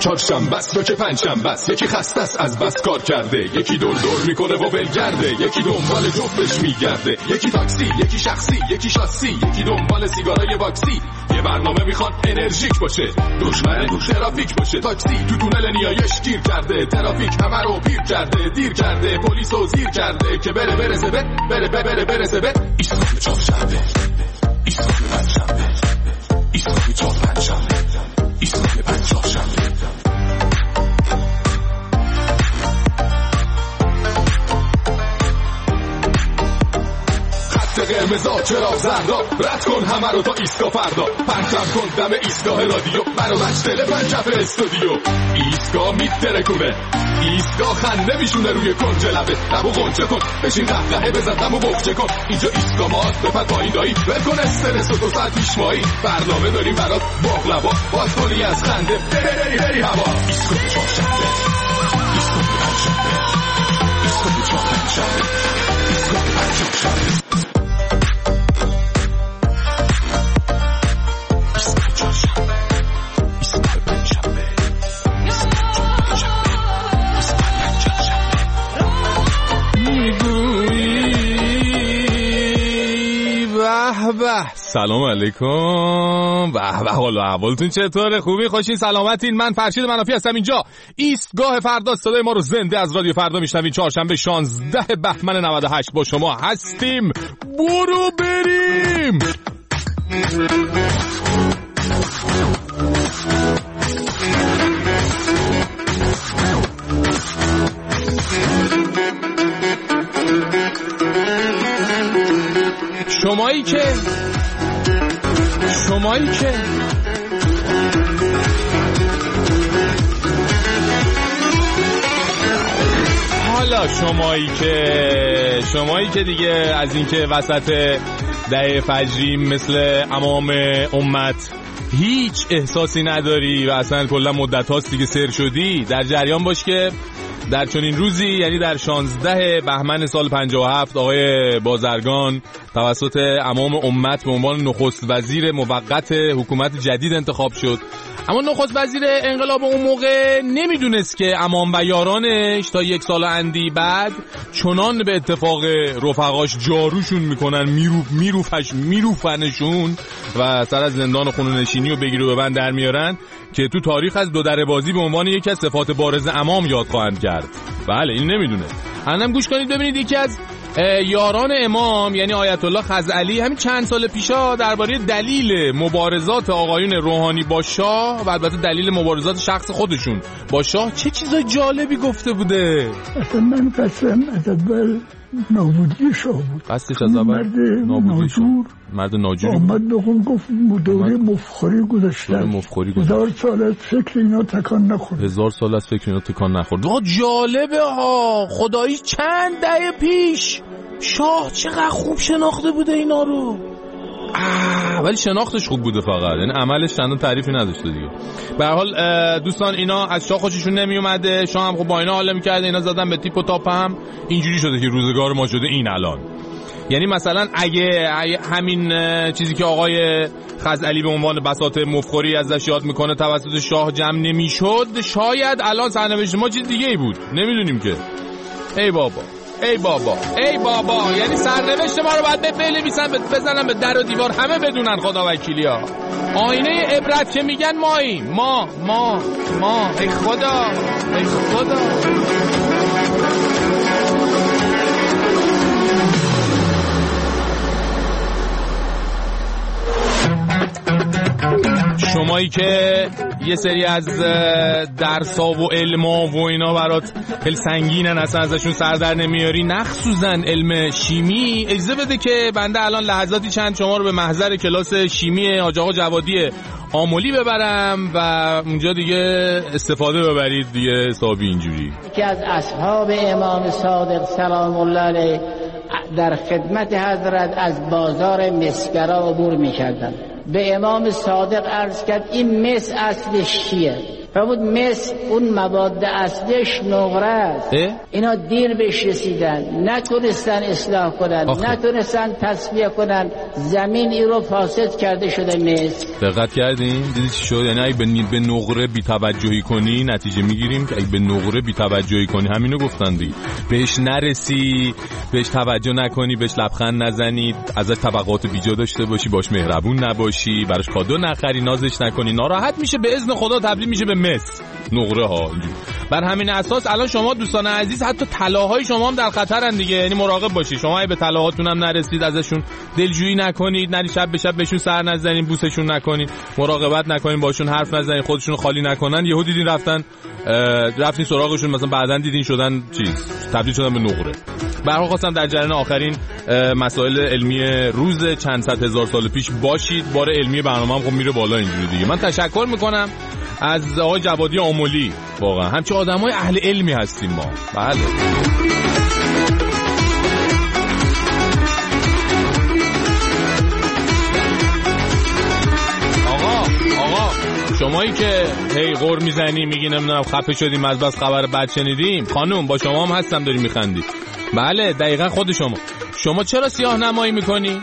چهارشنبه است یا که پنجشنبه است، یکی خسته است از بس کار کرده، یکی دور میکنه و ولگرده، یکی دنبال جفتش میگرده، یکی تاکسی، یکی شخصی، یکی شاسی، یکی دنبال سیگارای واکسی. یه برنامه میخواد انرژیک باشه، دشمن ترافیک باشه. تاکسی تو تونل نیایش گیر کرده، ترافیک همه رو پیر کرده، دیر کرده، پلیسو زیر کرده که برسه به ایستگاه چهارشنبه، ایستگاه پنجشنبه، ایستگاه چهارشنبه، ایستگاه پنجشنبه. قرمزا چراغ زردا، رد کن همه رو تا ایستگاه فردا، پرچم کن دم ایستگاه رادیو، برو مشتل پنجف استودیو. ایستگاه میترکونه، ایستگاه خنده میشونه روی کنج لبه، لبو غنچه کن، بشین قهقهه بزن دمو بغچه کن. اینجا ایستگاه ماست، بپر پایین دایی، بکن استرس و 2 ساعت پیش مایی. برنامه داریم برات باقلوا، باز کنی از خنده بری هوا. ایستگاه چهارشنبه، ایستگاه پنجشنبه، ایستگاه چهارشنبه، ایستگاه پنجشنبه. سلام علیکم. به حال و احوالتون چطوره؟ خوبی؟ خوشین؟ سلامتین؟ من فرشید منافی هستم. اینجا ایستگاه فردا، صدای ما رو زنده از رادیو فردا میشنوین. چهارشنبه 16 بهمن 98 با شما هستیم. برو بریم. شمایی که حالا شمایی که دیگه از اینکه وسط دهه فجری مثل امام امت هیچ احساسی نداری و اصلا کلا مدت هاست دیگه سر شدی، در جریان باش که در چنین روزی، یعنی در 16 بهمن سال 57، آقای بازرگان توسط امام امت به عنوان نخست وزیر موقت حکومت جدید انتخاب شد. اما نخست وزیر انقلاب اون موقع نمیدونست که امام و یارانش تا 1 سال اندی بعد چنان به اتفاق رفقاش جاروشون میکنن، میروفنشون و سر از زندان خونه‌نشینی و بگیر و ببند در میارن که تو تاریخ از 2 دره بازی به عنوان یکی از صفات بارز امام یاد خواهند کرد. بله این نمیدونه. الانم گوش کنید ببینید. یکی از یاران امام یعنی آیت الله خزعلی همین چند سال پیشا درباره دلیل مبارزات آقایون روحانی با شاه و البته دلیل مبارزات شخص خودشون با شاه چه چیزای جالبی گفته بوده. اصلا من قسم از اول نابودی شاه بود. قصدش از اول نابودی شاه. مرد ناجور آمد بخون گفت دوره مفخوری گذاشتن. 1000 سال از فکر اینا تکان نخورد. 1000 سال از فکر اینا تکان نخورد. جالبه ها. خدایی چند دهه پیش شاه چقدر خوب شناخته بوده اینا رو. ولی شناختش خوب بوده فقط، یعنی عملش چندان تعریفی نداشته دیگه. به هر حال دوستان اینا از شاه خوششون نمی اومده، شاه هم خب با اینا حال می‌کرده، اینا زدن به تیپ و تاپ. هم اینجوری شده که روزگار ما شده این الان. یعنی مثلا اگه همین چیزی که آقای خزعلی به عنوان بساط مفخوری ازش یاد میکنه توسط شاه جمع نمیشد، شاید الان سرنوشت ما چیز دیگه ای بود، نمیدونیم که. ای بابا یعنی سرنوشت ما رو باید بنویسن بزنن به در و دیوار، همه بدونن خدا وکیلی ها. آینه عبرت که میگن ماییم، ما ای خدا. شمایی که یه سری از درسا و علما و اینا برات خیلی سنگینن، اصلا ازشون سر در نمیاری، مخصوصا علم شیمی، اجازه بده که بنده الان لحظاتی چند شما رو به محضر کلاس شیمی حاج آقا جوادی آملی ببرم و اونجا دیگه استفاده ببرید دیگه حسابی اینجوری. یکی از اصحاب امام صادق سلام الله علیه در خدمت حضرت از بازار مسگرا عبور می‌کردند. به امام صادق عرض کرد این مس اصلش چیه؟ فرمود مس اون مواد اصلیش نقره است. اینا دیر بهش رسیدن، نتونستن اصلاح کنن، نتونستن تصفیه کنن، زمین ای رو فاسد کرده شده مس. دقت کردین؟ دیدی چی شد؟ یعنی اگه به نقره بی توجهی کنی نتیجه میگیریم که اگه به نقره بی توجهی کنی، همینو گفتن دیگه، بهش نرسی، بهش توجه نکنی، بهش لبخند نزنی، ازش طبقات بیجا داشته باشی، باش مهربون نباشی، براش کادو نخری، نازش نکنی، ناراحت میشه، به اذن خدا تبدیل میشه به مس، نقره ها. بر همین اساس الان شما دوستان عزیز حتی طلاهای شما هم در خطرن دیگه، یعنی مراقب باشید. شما اگه به طلاهاتون هم نرسید ازشون دلجویی نکنید، نری شب به شب بهشون سر نزنید، بوسشون نکنید، مراقبت نکنید، باشون حرف نزنید، خودشون خالی نکنن. یهو دیدین رفتین سراغشون، مثلا بعدن دیدین شدن تبدیل شدن به نقره. به هر حال خواستم در جریان آخرین مسائل علمی روز چند صد هزار سال پیش باشید. بار علمی برنامه‌ام خب میره بالا اینجوری دیگه. من تشکر میکنم از آقای جوادی آملی، واقعا همچه آدمای اهل علمی هستیم ما. بله آقا شمایی که هی غر میزنی میگی نمیدونم خفه شدیم از بس خبر بد شنیدیم، خانوم با شما هم هستم داری میخندی. بله دقیقا خود شما چرا سیاه نمایی میکنی؟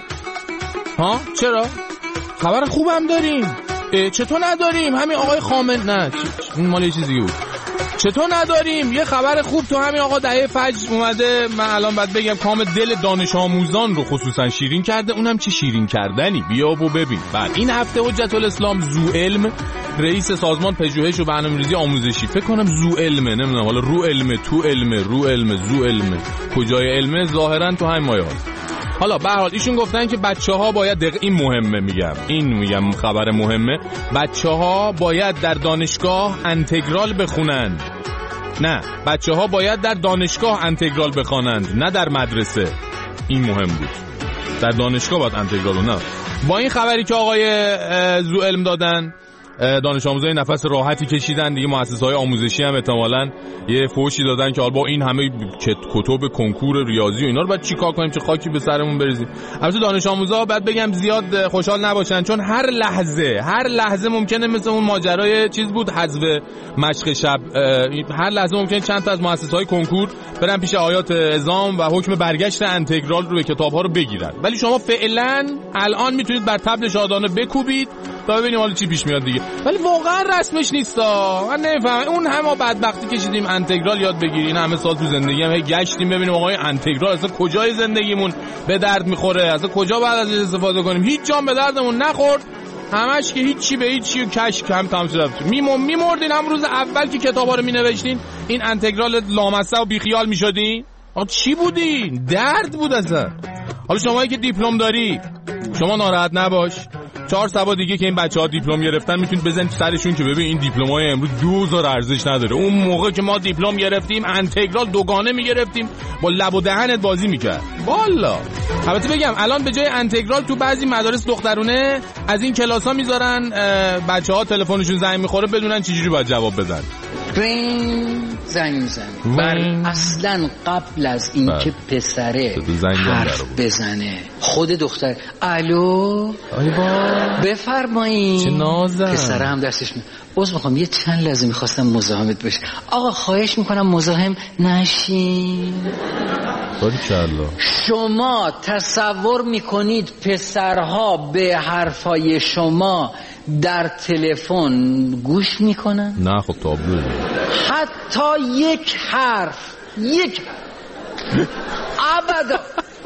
ها چرا؟ خبر خوبم داریم. چطور نداریم؟ همین آقای خامن نه این مال یه چیزی بود. چطور نداریم؟ یه خبر خوب تو همین آقا دهه فجر اومده. من الان باید بگم کام دل دانش آموزان رو خصوصا شیرین کرده. اونم چه شیرین کردنی، بیا و ببین. بعد این هفته حجت الاسلام زوعلم، رئیس سازمان پژوهش و برنامه‌ریزی آموزشی، فکر کنم زوعلمه، نمیدونم حالا رو علمه، تو علمه، رو علمه، زوعلمه، کجای علمه، ظاهرا تو همین مایه هست. حالا به هر حال ایشون گفتن که بچه‌ها باید این مهمه، میگم خبر مهمه، بچه‌ها باید در دانشگاه انتگرال بخونند. نه، بچه‌ها باید در دانشگاه انتگرال بخوانند، نه در مدرسه. این مهم بود. در دانشگاه باید انتگرال، نه. با این خبری که آقای زوعلم دادن، دانش آموزای نفس راحتی کشیدن دیگه. مؤسسه‌های آموزشی هم احتمالاً یه فوشی دادن که با این همه کتب کنکور ریاضی و اینا رو بعد چیکار کنیم، چه خاکی به سرمون بریزیم. البته دانش آموزا بعد بگم زیاد خوشحال نباشن، چون هر لحظه ممکنه مثل اون ماجرای چیز بود، حذف مشق شب، هر لحظه ممکنه چند تا از مؤسسه‌های کنکور برن پیش آیات اعزام و حکم برگشت انتگرال رو به کتاب‌ها رو بگیرن. ولی شما فعلا الان میتونید بر طبل شادانه بکوبید تا ببینیم حالا چی پیش میاد دیگه. ولی واقعا رسمش نیستا. من نمیفهمم. اون همه بدبختی کشیدیم انتگرال یاد بگیریم، همه سال تو زندگی هم هی گشتیم ببینیم آقای انتگرال اصلا کجای زندگیمون به درد میخوره، اصلا کجا بعد ازش استفاده کنیم. هیچ جام به دردمون نخورد، همش که هیچی به هیچی و کشف کم تمام شد. میمردین هم روز اول که کتابا رو مینوشتین این انتگرال لامصب و بیخیال میشدین. آقا چی بودین؟ درد بود اصلا. حالا شمایی که دیپلم داری شما ناراحت نباش. 4 سبا دیگه که این بچه‌ها دیپلم گرفتن میتونید بزنید سرشون که ببین این دیپلم‌های امروز 2000 ارزش نداره. اون موقع که ما دیپلم گرفتیم انتگرال دوگانه میگرفتیم، با لب و دهنت بازی میکرد. والا البته بگم الان به جای انتگرال تو بعضی مدارس دخترونه از این کلاس‌ها میذارن بچه‌ها تلفنشون زنگ میخوره بدونن چجوری باید جواب بدن. زنگ میزنه. اصلا قبل از این که پسره حرف بزنه خود دختر الو بفرمایید، پسره هم دستش عذر میخوام یه چند لحظه میخواستم مزاحمت بشه. آقا خواهش میکنم مزاحم نشین. شما تصور میکنید پسرها به حرفای شما در تلفن گوش میکنن؟ نه خب تابلو. حتی یک حرف ابدا.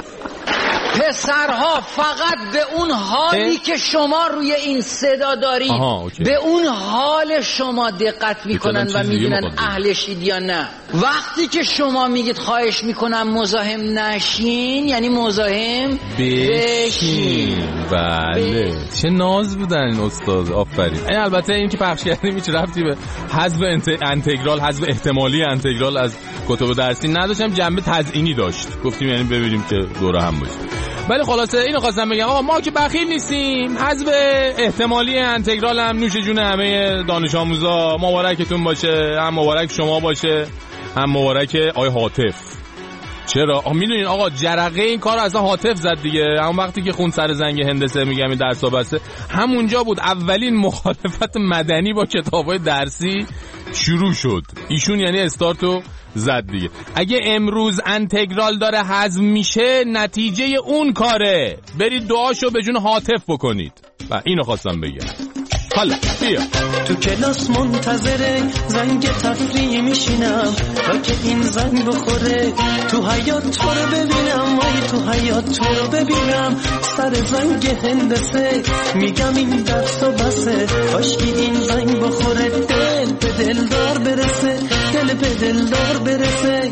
پسرها فقط به اون حالی که شما روی این صدا دارید به اون حال شما دقت میکنن و میدونن اهلشید یا نه. وقتی که شما میگید خواهش میکنم مزاحم نشین یعنی مزاحم بشین. بله چه ناز بودن این استاد، آفرین. این البته این که پخش کردیم هیچ ربطی به حذف انتگرال، حذف احتمالی انتگرال از کتب درسی نداشتم، جنبه تزیینی داشت. گفتیم یعنی ببینیم که دوره هم باشه. ولی خلاصه اینو خواستم بگم آقا ما که بخیل نیستیم، حذف احتمالی انتگرال هم نوش جون همه دانش آموزا. مبارکتون باشه، هم مبارک شما باشه، هم مبارک آقای حاطف. چرا؟ میدونین آقا جرقه این کار اصلا هاتف زد دیگه. همون وقتی که خون سر زنگ هندسه میگم این درس بسته، همونجا بود اولین مخالفت مدنی با کتابای درسی شروع شد. ایشون یعنی استارتو زد دیگه. اگه امروز انتگرال داره هضم میشه نتیجه اون کاره. برید دعاشو به جون هاتف بکنید. و اینو خواستم بگم. حالا بیا تو کلاس منتظره زنگ تفریح میشینم تا که این زنگ بخوره، تو حیات تو رو ببینم، وای تو حیات تو رو ببینم، سر زنگ هندسه میگم این درس و بسه، کاشکی این زنگ بخوره، دل به دلدار برسه، دل به دلدار برسه.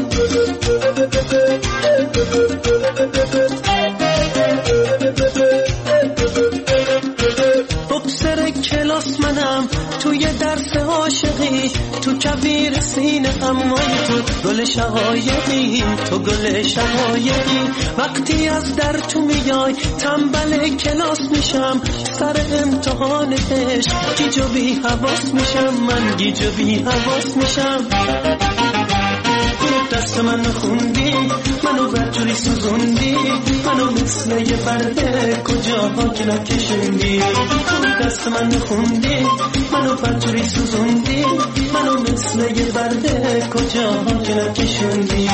بکسر کلاس منم توی درس عاشقی، تو کویر سینه امایی، تو گل شقایقی، تو گل شقایقی. وقتی از در تو میای تنبل کلاس میشم، سر امتحان عشق گیج و بی حواس میشم، من گیج و بی حواس میشم. دست منو خوندی، منو برجوری سوزوندی، منو مثل یه برده کجاها که نکشوندی. دست منو خوندی، منو برجوری سوزوندی، منو مثل یه برده کجاها که نکشوندی.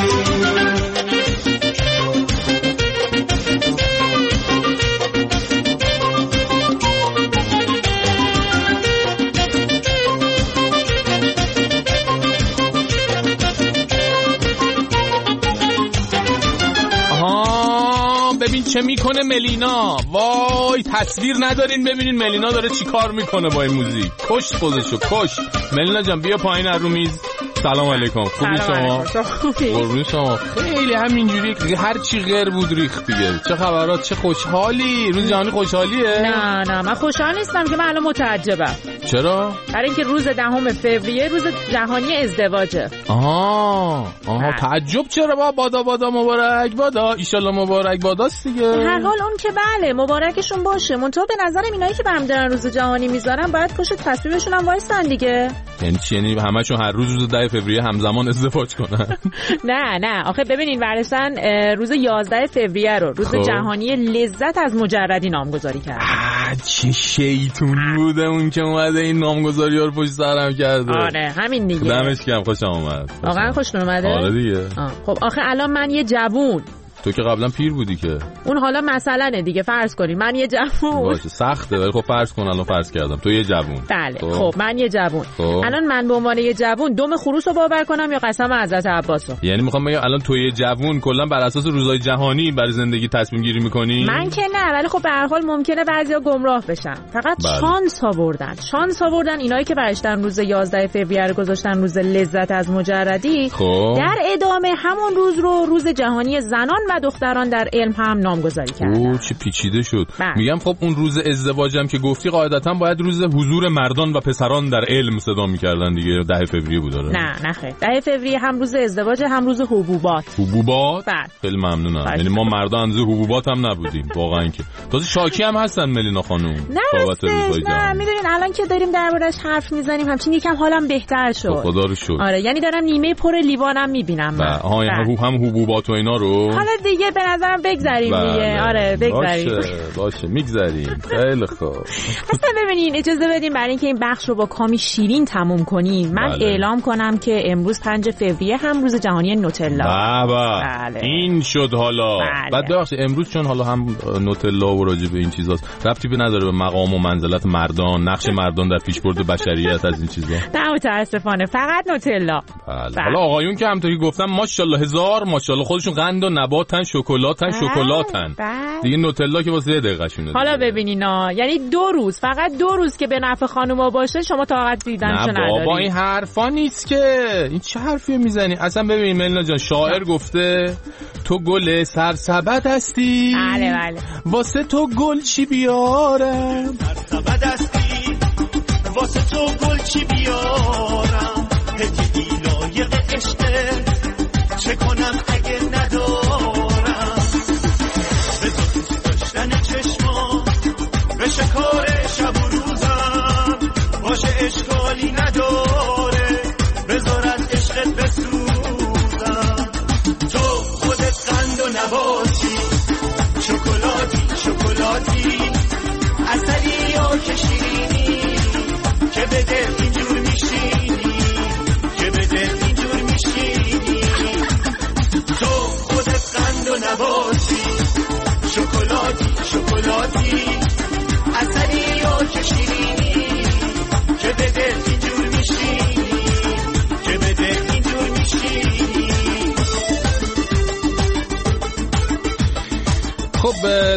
ببین چه میکنه ملینا. وای تصویر ندارین ببینین ملینا داره چی کار میکنه با این موزیک. کشت خودشو کشت. ملینا جان بیا پایین رو میز. سلام علیکم. خوبی شما؟ قربون شما. خیلی همینجوری هر چی غیر بود ریخت دیگه. چه خبرات؟ چه خوشحالی؟ روز جهانی خوشحالیه؟ نه من خوشحال نیستم که من الان متعجبم. چرا؟ برای اینکه روز 10 فوریه روز جهانی ازدواجه. آها تعجب چرا؟ بادا مبارک بادا، ایشالله مبارک باداست دیگه. هر حال اون که بله مبارکشون باشه، منتها به نظرم اینایی که برام دارن روز جهانی میذارن باید پشت تصویرشون هم وایسن دیگه. یعنی چی؟ یعنی همشون هر روز 10 فوریه همزمان ازدواج کنن؟ نه آخه ببینین ورسن روز 11 فوریه رو روز جهانی لذت از مجردی نامگذاری کرد. چه شیطون بوده اون که اومده این نامگذاری‌ها رو پشت سرم کرده. آره همین دیگه. دمش گرم، خوشم اومد. واقعا خوشتون اومده؟ آره دیگه. خب آخه الان من یه جوون، تو که قبلا پیر بودی که. اون حالا مثلا دیگه فرض کنی من یه جوون. باشه سخته ولی خب فرض کن الان فرض کردم تو یه جوون. بله خب من یه جوون. الان من به عنوان یه جوون دم خروس رو باور کنم یا قسم حضرت عباس رو؟ یعنی میخوام بگم الان تو یه جوون کلا بر اساس روزهای جهانی برای زندگی تصمیم گیری میکنی؟ من که نه، ولی خب به هر حال ممکنه بعضیا گمراه بشن. فقط شانس آوردن اینایی که براشتن روز 11 فوریه رو گذاشتن روز لذت از مجردی. در ادامه همون روز رو روز جهانی زنان و دختران در علم هم نامگذاری کردن. چه پیچیده شد. میگم خب اون روز ازدواجم که گفتی قاعدتا باید روز حضور مردان و پسران در علم صدا می‌کردن دیگه. 10 فوریه بود. نه خیر 10 فوریه هم روز ازدواج هم روز حبوبات. خیلی ممنونم. یعنی ما مردان اندازه حبوبات هم نبودیم واقعا. که تازه شاکی هم هستن ملینا خانم بابت روزهای جهانی. میدونین الان که داریم دربارش حرف میزنیم همچین یکم حالم بهتر شد. خدا رو شکر. آره یعنی دارم نیمه پر لیوانم میبینم من. هم حبوبات و اینا رو حالا دیگه به نظرم بگذاریم دیگه. آره بگذاریم. باشه میگذاریم. خیلی خوب. اصلا ببینین اجازه بدیم برای اینکه این بخش رو با کامی شیرین تموم کنیم من اعلام کنم که امروز 5 فوریه هم روز جهانی نوتلا. بله. این شد حالا. بعد ببخشید امروز چون حالا هم نوتلا و راجع به این چیزاست ربطی به نداره به مقام و منزلت مردان، نقش مردان در پیشبرد بشریت از این چیزا. نه متاسفانه فقط نوتلا. بله. حالا آقایون که همونطوری گفتم ماشاءالله هزار ماشاءالله خودشون قند و نباتن، شکلاتن. دیگه نوتلا که واسه 1 دقیقه شونه. حالا ببینینا یعنی 2 روز فقط 2 روز که به نفع خانوما باشه شما طاقت دیدنشو نداری. نه بابا این حرفا نیست که. این چه حرفی میزنی اصلا؟ ببین ملینا جان شاعر گفته تو گل سرسبد هستی. بله واسه تو گل چی بیارم؟ سرسبد هستی واسه تو گل چی بیارم؟ هدیه لایق عشقه چه کنم اگه ندارم؟ بذار دوست داشتن چشما بشه کار شب و روزم، باشه اشکالی نداره بذار از عشقت بسوزم. تو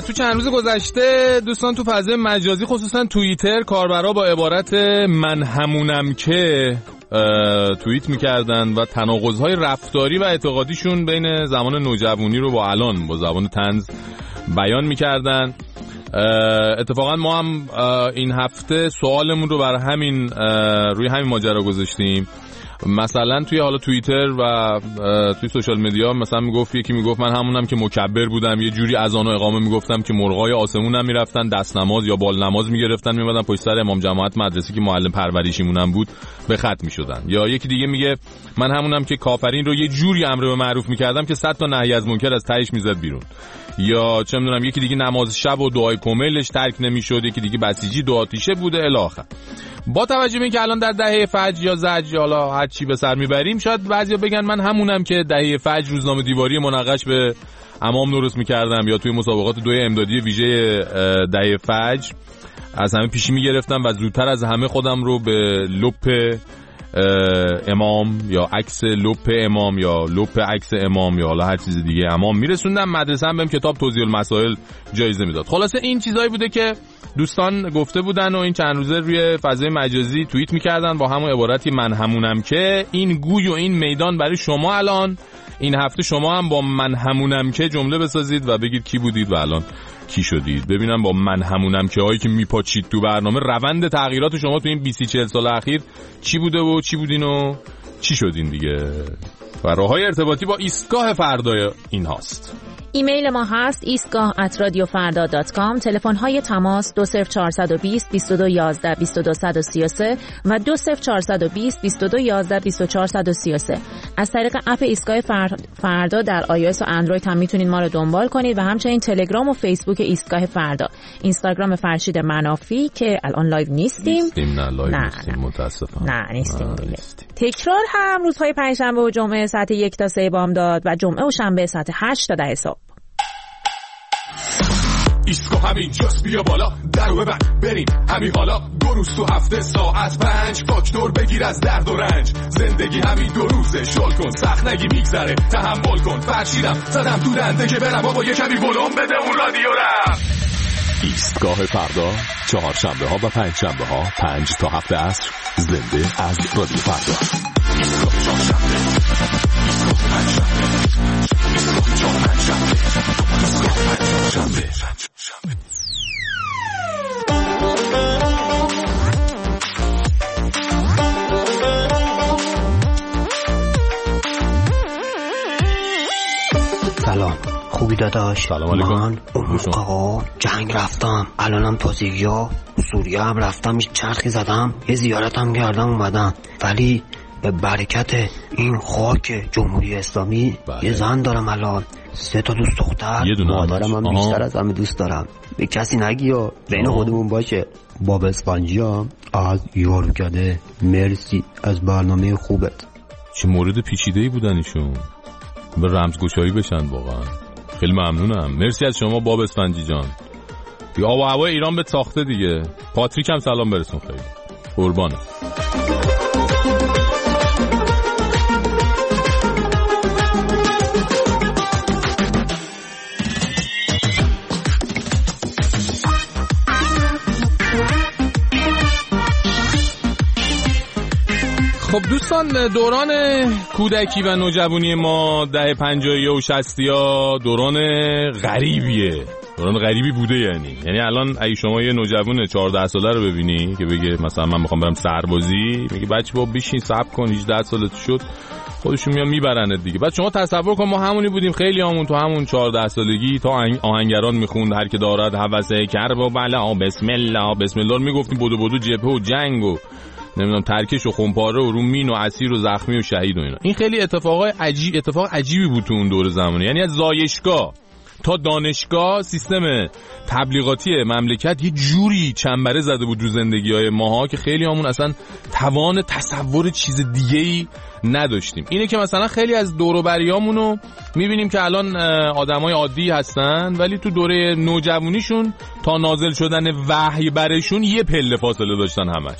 تو چند روز گذشته دوستان تو فضای مجازی خصوصا توییتر کاربرا با عبارت من همونم که توییت میکردن و تناقض‌های رفتاری و اعتقادیشون بین زمان نوجوانی رو با الان با زبان طنز بیان میکردن. اتفاقا ما هم این هفته سوالمون رو بر همین روی همین ماجرا گذاشتیم. مثلا توی حالا توییتر و توی سوشال مدیا مثلا یکی میگفت من همونم که مکبر بودم، یه جوری اذان و اقامه میگفتم که مرغای آسمونم میرفتن دست نماز یا بال نماز میگرفتن میمدن پشت سر امام جماعت مدرسه که معلم پرورشیمونم بود به خط میشدن. یا یکی دیگه میگه من همونم که کافرین رو یه جوری امر به معروف میکردم که 100 تا نهی از منکر از تهش میزد بیرون. یا چه میدونم یکی دیگه نماز شب و دعای کمیلش ترک نمیشد، یکی دیگه بسیجی دو آتیشه بوده الی آخر. با توجه به اینکه الان در دهه فجر یا زجر حالا هر چی به سر میبریم، شاید بعضیا بگن من همونم که دهه فجر روزنامه دیواری منقش به امام درست میکردم یا توی مسابقات دوی امدادی ویژه دهه فجر از همه پیشی میگرفتم و زودتر از همه خودم رو به لپ امام یا عکس لپ امام یا لپ عکس امام یا حالا هر چیز دیگه امام میرسوندم. مدرسه هم بهم کتاب توضیح المسائل جایزه میداد. خلاصه این چیزایی بوده که دوستان گفته بودن و این چند روزه روی فضای مجازی توییت میکردن با همون عبارتی من همونم که. این گوی و این میدان برای شما الان این هفته شما هم با من همونم که جمله بسازید و بگید کی بودید و الان کی شدید. ببینم با من همونم که هایی که میپاچید تو برنامه روند تغییرات شما تو این 20-40 سال اخیر چی بوده و چی بودین و چی شدین دیگه. و راههای ارتباطی با ایستگاه فردا این هاست. ایمیل ما هست istgah@radiofarda.com. تلفن های تماس 20420 2211 2233 و 20420 2211 2433. از طریق اپ ایستگاه فردا در iOS و اندروید هم میتونید ما رو دنبال کنید و همچنین تلگرام و فیسبوک ایستگاه فردا. اینستاگرام فرشید منافی که الان لایو نیستیم. نه لایو نیستیم متاسفانه. نه نیستیم دیگه. تکرار هم روزهای پنجشنبه و جمعه ساعت 1 تا 3 بامداد و جمعه و شنبه ساعت 8 تا 10 صبح. ایستگاه همین جاست بیا بالا درو ببند بریم همین حالا 2 روز تو هفته ساعت 5 فاکتور بگیر از درد و رنج. زندگی همین 2 روزه شل کن سخت نگی میگذره تحمل کن فرشیدم زدم تو دنده که برم بابا یه کمی ولوم بده اون رادیو رم. ایستگاه فردا چهارشنبه ها و پنجشنبه ها 5 تا 7 عصر زنده از رادیو فردا. ایستگاه چهارشنبه ایستگاه پنجشنبه ایستگاه پنجشنبه ایستگاه پنجشنبه. سلام خوبی داداش؟ سلام علیکم. من اون موقع جنگ رفتم، الانم تازگی‌ها سوریه هم رفتم، چرخی زدم، یه زیارت هم کردم اومدم، ولی به برکت این خاک جمهوری اسلامی یه زن دارم الان، 3 تا دوست دختر، مادرم هم بیشتر از همه دوست دارم. به کسی نگی یا بین خودمون باشه. باب اسفنجی هم از یارو کرده. مرسی از برنامه خوبت. چه مورد پیچیده‌ای بودن ایشون، به رمزگشایی بشن واقعا. خیلی ممنونم، مرسی از شما باب اسفنجی جان. بی آب و هوای ایران به ساخته دیگه. پاتریک هم سلام برسون، خیلی قربانه. خب دوستان، دوران کودکی و نوجوانی ما دهه 50 و 60 دوران غریبیه، دوران غریبی بوده. یعنی الان اگه شما یه نوجوان 14 ساله رو ببینی که بگه مثلا من میخوام برم سربازی، میگه بچه بابا بشین صبر کن 18 سالت شد خودشون میان میبرنت دیگه. بعد شما تصور کن ما همونی بودیم، خیلی همون تو همون 14 سالگی تا آهنگران میخوند هر که دارد هوسه کرب و بلا بسم الله بسم الله میگفتیم بدو جبهه و جنگ و نمیدونم ترکش و خمپاره و رومین و اسیر و زخمی و شهید و اینا. این خیلی اتفاق عجیبی بود تو اون دور زمانی. یعنی از زایشگاه تا دانشگاه سیستم تبلیغاتی مملکت یه جوری چنبره زده بود رو زندگی‌های ماها که خیلی همون اصلا توان تصور چیز دیگه‌ای نداشتیم. اینه که مثلا خیلی از دور و بریامونو می‌بینیم که الان آدمای عادی هستن، ولی تو دوره نوجوانیشون تا نازل شدن وحی برشون یه پله فاصله داشتن همش.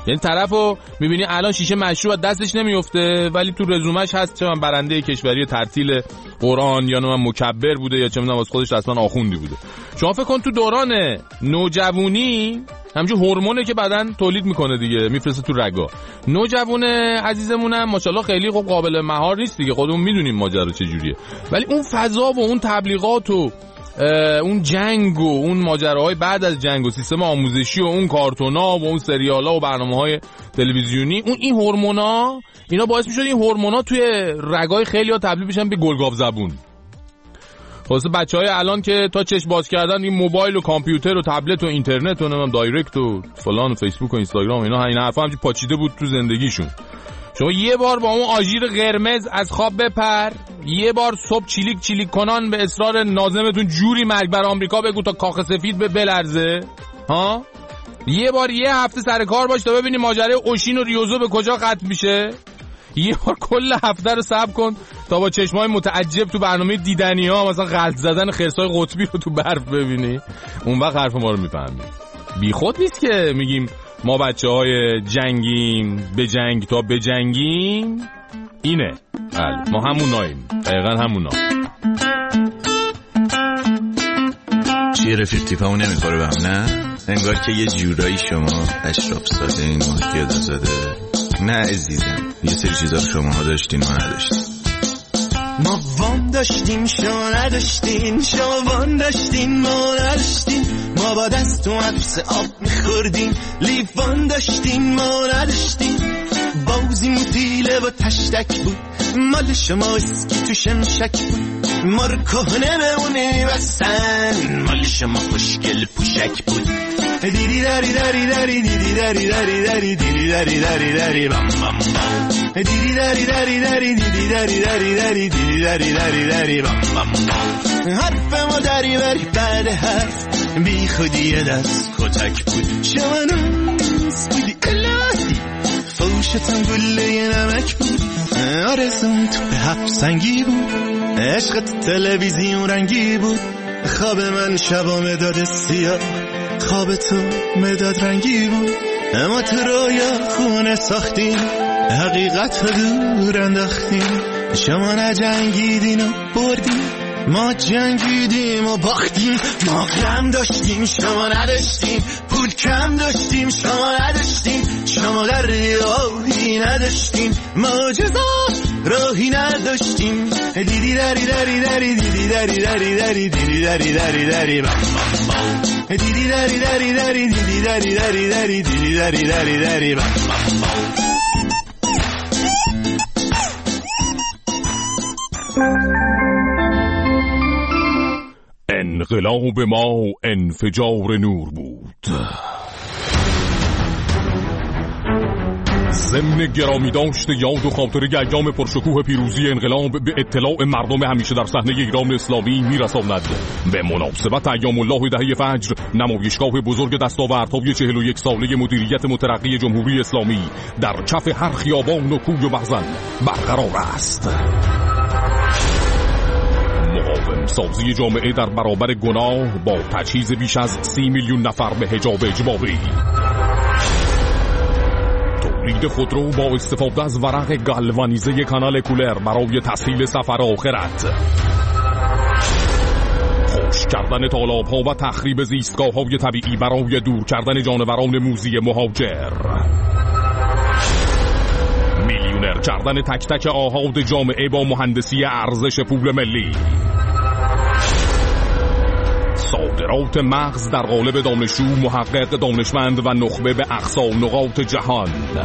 یعنی طرفو میبینی الان شیشه مشروب دستش نمیفته ولی تو رزومش هست چه من برنده کشوری ترتیل قرآن یا من مکبر بوده یا چه من واسه خودش اصلا آخوندی بوده. شما فکر کن تو دوران نوجوانی همچون هورمونه که بدن تولید میکنه دیگه میفرسته تو رگا. نوجوان عزیزمونم ماشاءالله خیلی خب قابل مهار نیست دیگه، خودمون میدونیم ماجرا چجوریه، ولی اون فضا و اون تبلیغات و اون جنگ و اون ماجراهای بعد از جنگ و سیستم آموزشی و اون کارتونا و اون سریالا و برنامه‌های تلویزیونی، اون این هورمونا اینا باعث میشد این هورمونا توی رگای خیلی‌ها تبدیل بشن به گلگاو زبون. خلاص بچهای الان که تا چشم باز کردن این موبایل و کامپیوتر و تبلت و اینترنت و نمیدونم دایرکت و فلان و فیسبوک و اینستاگرام اینا این حرفا همچین پاچیده بود تو زندگیشون. شما یه بار با اون آژیر قرمز از خواب بپر، یه بار صبح چیلیک کنان به اصرار ناظمتون جوری مرگ بر آمریکا بگو تا کاخ سفید به بلرزه ها، یه بار یه هفته سر کار باش تا ببینی ماجرای اوشین و ریوزو به کجا ختم میشه، یه بار کل هفته رو صبر کن تا با چشمای متعجب تو برنامه دیدنی ها مثلا غلط زدن خرسای قطبی رو تو برف ببینی، اون وقت حرف ما رو میفهمی. بی خود نیست که میگیم ما بچه‌های جنگیم، به جنگ تا بجنگیم. اینه ما هموناییم، دقیقا همونا. چیه رفیق تیپمون نمیخوره به هم نه؟ انگار که یه جورایی شما اشراف ساده این ماهی زاده. نه عزیزم، یه سری چیزا شما ها داشتین ما نداشتین. ما وام داشتیم شما نداشتین، شما وام داشتین ما نداشتین، ما با دست و عدس آب میخوردیم، لیوان داشتین ما نداشتین، بازیم پیله و تشتک بود، مال شما اسکی تو شمشک بود، ما رو کهنه بمونه بستن، مال شما خوشگل پوشک بود. دیدی داری داری داری دیدی داری داری داری دیدی داری داری داری بام بام بام، دیدی داری داری داری دیدی داری داری داری دیدی داری داری داری بام بام بام. حرف ما داری بری بعد حرف بی خودی دست کتک بود، شما ناز بودی الهی فوشتم گله نمک بود، آرزون تو به حبسنگی بود، عشقت تلویزیون رنگی بود، خواب من شبا مداد سیاه، خواب تو مداد رنگی بود، اما تو رویا خونه ساختیم، حقیقت رو دور انداختیم، شما نجنگیدین و بردیم، ما جنگیدیم و باختیم، ما غم داشتیم شما نداشتیم، پول کم داشتیم شما نداشتیم، شما در راهی نداشتیم، معجزات راهی نداشتیم. دیدی داری داری داری دیدی داری داری داری دیدی داری داری داری بام بام بام، دیدی داری داری داری دیدی داری داری داری دیدی داری داری داری بام بام بام. انقلاب ما انفجار نور بود. ضمن گرامی داشت یاد و خاطره ایام پرشکوه پیروزی انقلاب به اطلاع مردم همیشه در صحنه ایران اسلامی میرساند. به مناسبت ایام الله دهه فجر، نمایشگاه بزرگ دستاوردهای 41 ساله مدیریت مترقی جمهوری اسلامی در کف هر خیابان و کوی و مخزن برقرار است. مقاوم سازی جامعه در برابر گناه با تجهیز بیش از 30 میلیون نفر به حجاب اجباری، تولید خودرو با استفاده از ورق گالوانیزه کانال کولر برای تسهیل سفر آخرت، خشک کردن تالاب‌ها و تخریب زیستگاه‌های طبیعی برای دور کردن جانوران موذی مهاجر، میلیونر کردن تک تک آحاد جامعه با مهندسی ارزش پول ملی، صادرات مغز در قالب دانشجو، محقق، دانشمند و نخبه به اقصا نقاط جهان.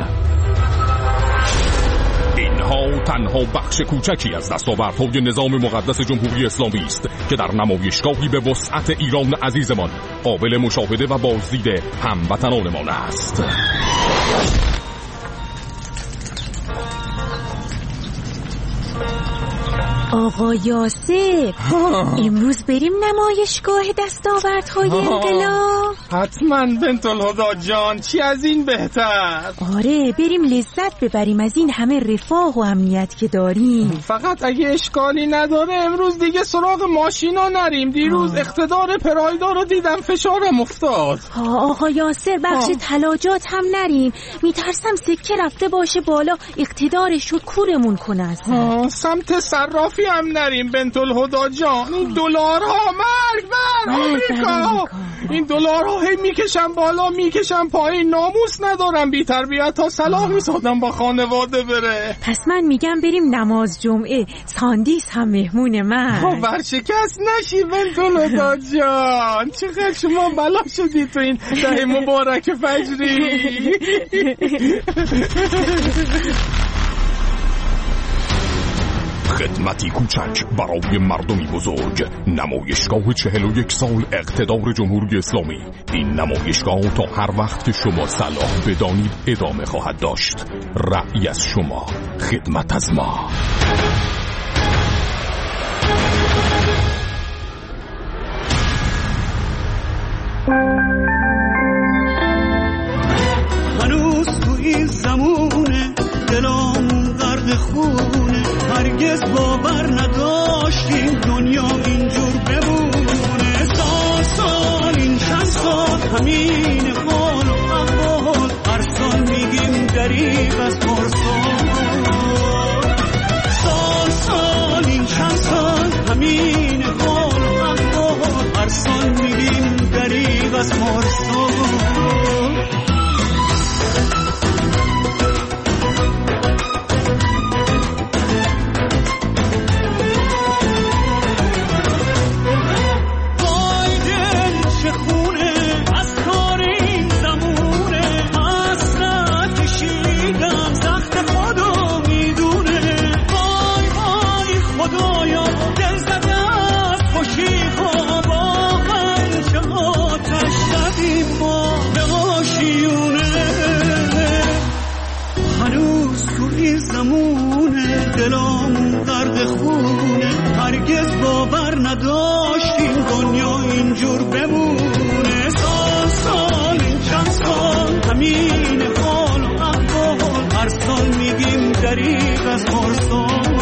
اینها تنها بخش کوچکی از دستاوردهای نظام مقدس جمهوری اسلامی است که در نمایشگاهی به وسعت ایران عزیزمان قابل مشاهده و بازدید هموطنانمان است. آقا یاسر امروز بریم نمایشگاه دستاوردهای انقلاب؟ حتما بنت الهدی جان، چی از این بهتر. آره بریم لذت ببریم از این همه رفاه و امنیت که داریم. فقط اگه اشکالی نداره امروز دیگه سراغ ماشینا نریم. دیروز اقتدار پرایدا رو دیدم فشارم افتاد. آقا یاسر بخش تلاجات هم نریم، میترسم سکه رفته باشه بالا اقتدارش رو کورمون کنه اصلا. سمت صرافی هم نریم بنت الهدی جان. این دلارها مرگ بر آمریکا. این دلارها هی میکشن بالا میکشن پایین، ناموس ندارم، بی تربیت ها صلاح میسادم با خانواده بره. پس من میگم بریم نماز جمعه، ساندیس هم مهمون من. ورشکست نشی بنت الهدی جان، چقدر شما بلا شدی تو این ده مبارک فجری. خدمتی کوچک برای مردمی بزرگ، نمایشگاه 41 سال اقتدار جمهوری اسلامی. این نمایشگاه تا هر وقت که شما صلاح بدانید ادامه خواهد داشت. رأی از شما، خدمت از ما. هنوز تو این زمونه دلامون غرق خونه، هرگز باور نداشتیم دنیا اینجور بمونه. سال این چند سال همین حال و احوال، هر سال میگیم دریغ از پرسان. سال این چند سال همین حال و احوال، هر سال میگیم دریغ از پرسان. دلامون غرق خونه، هرگز باور نداشتیم دنیا اینجور بمونه. سال این چند سال همین حال و احوال، هر سال میگیم دریغ از پرسان.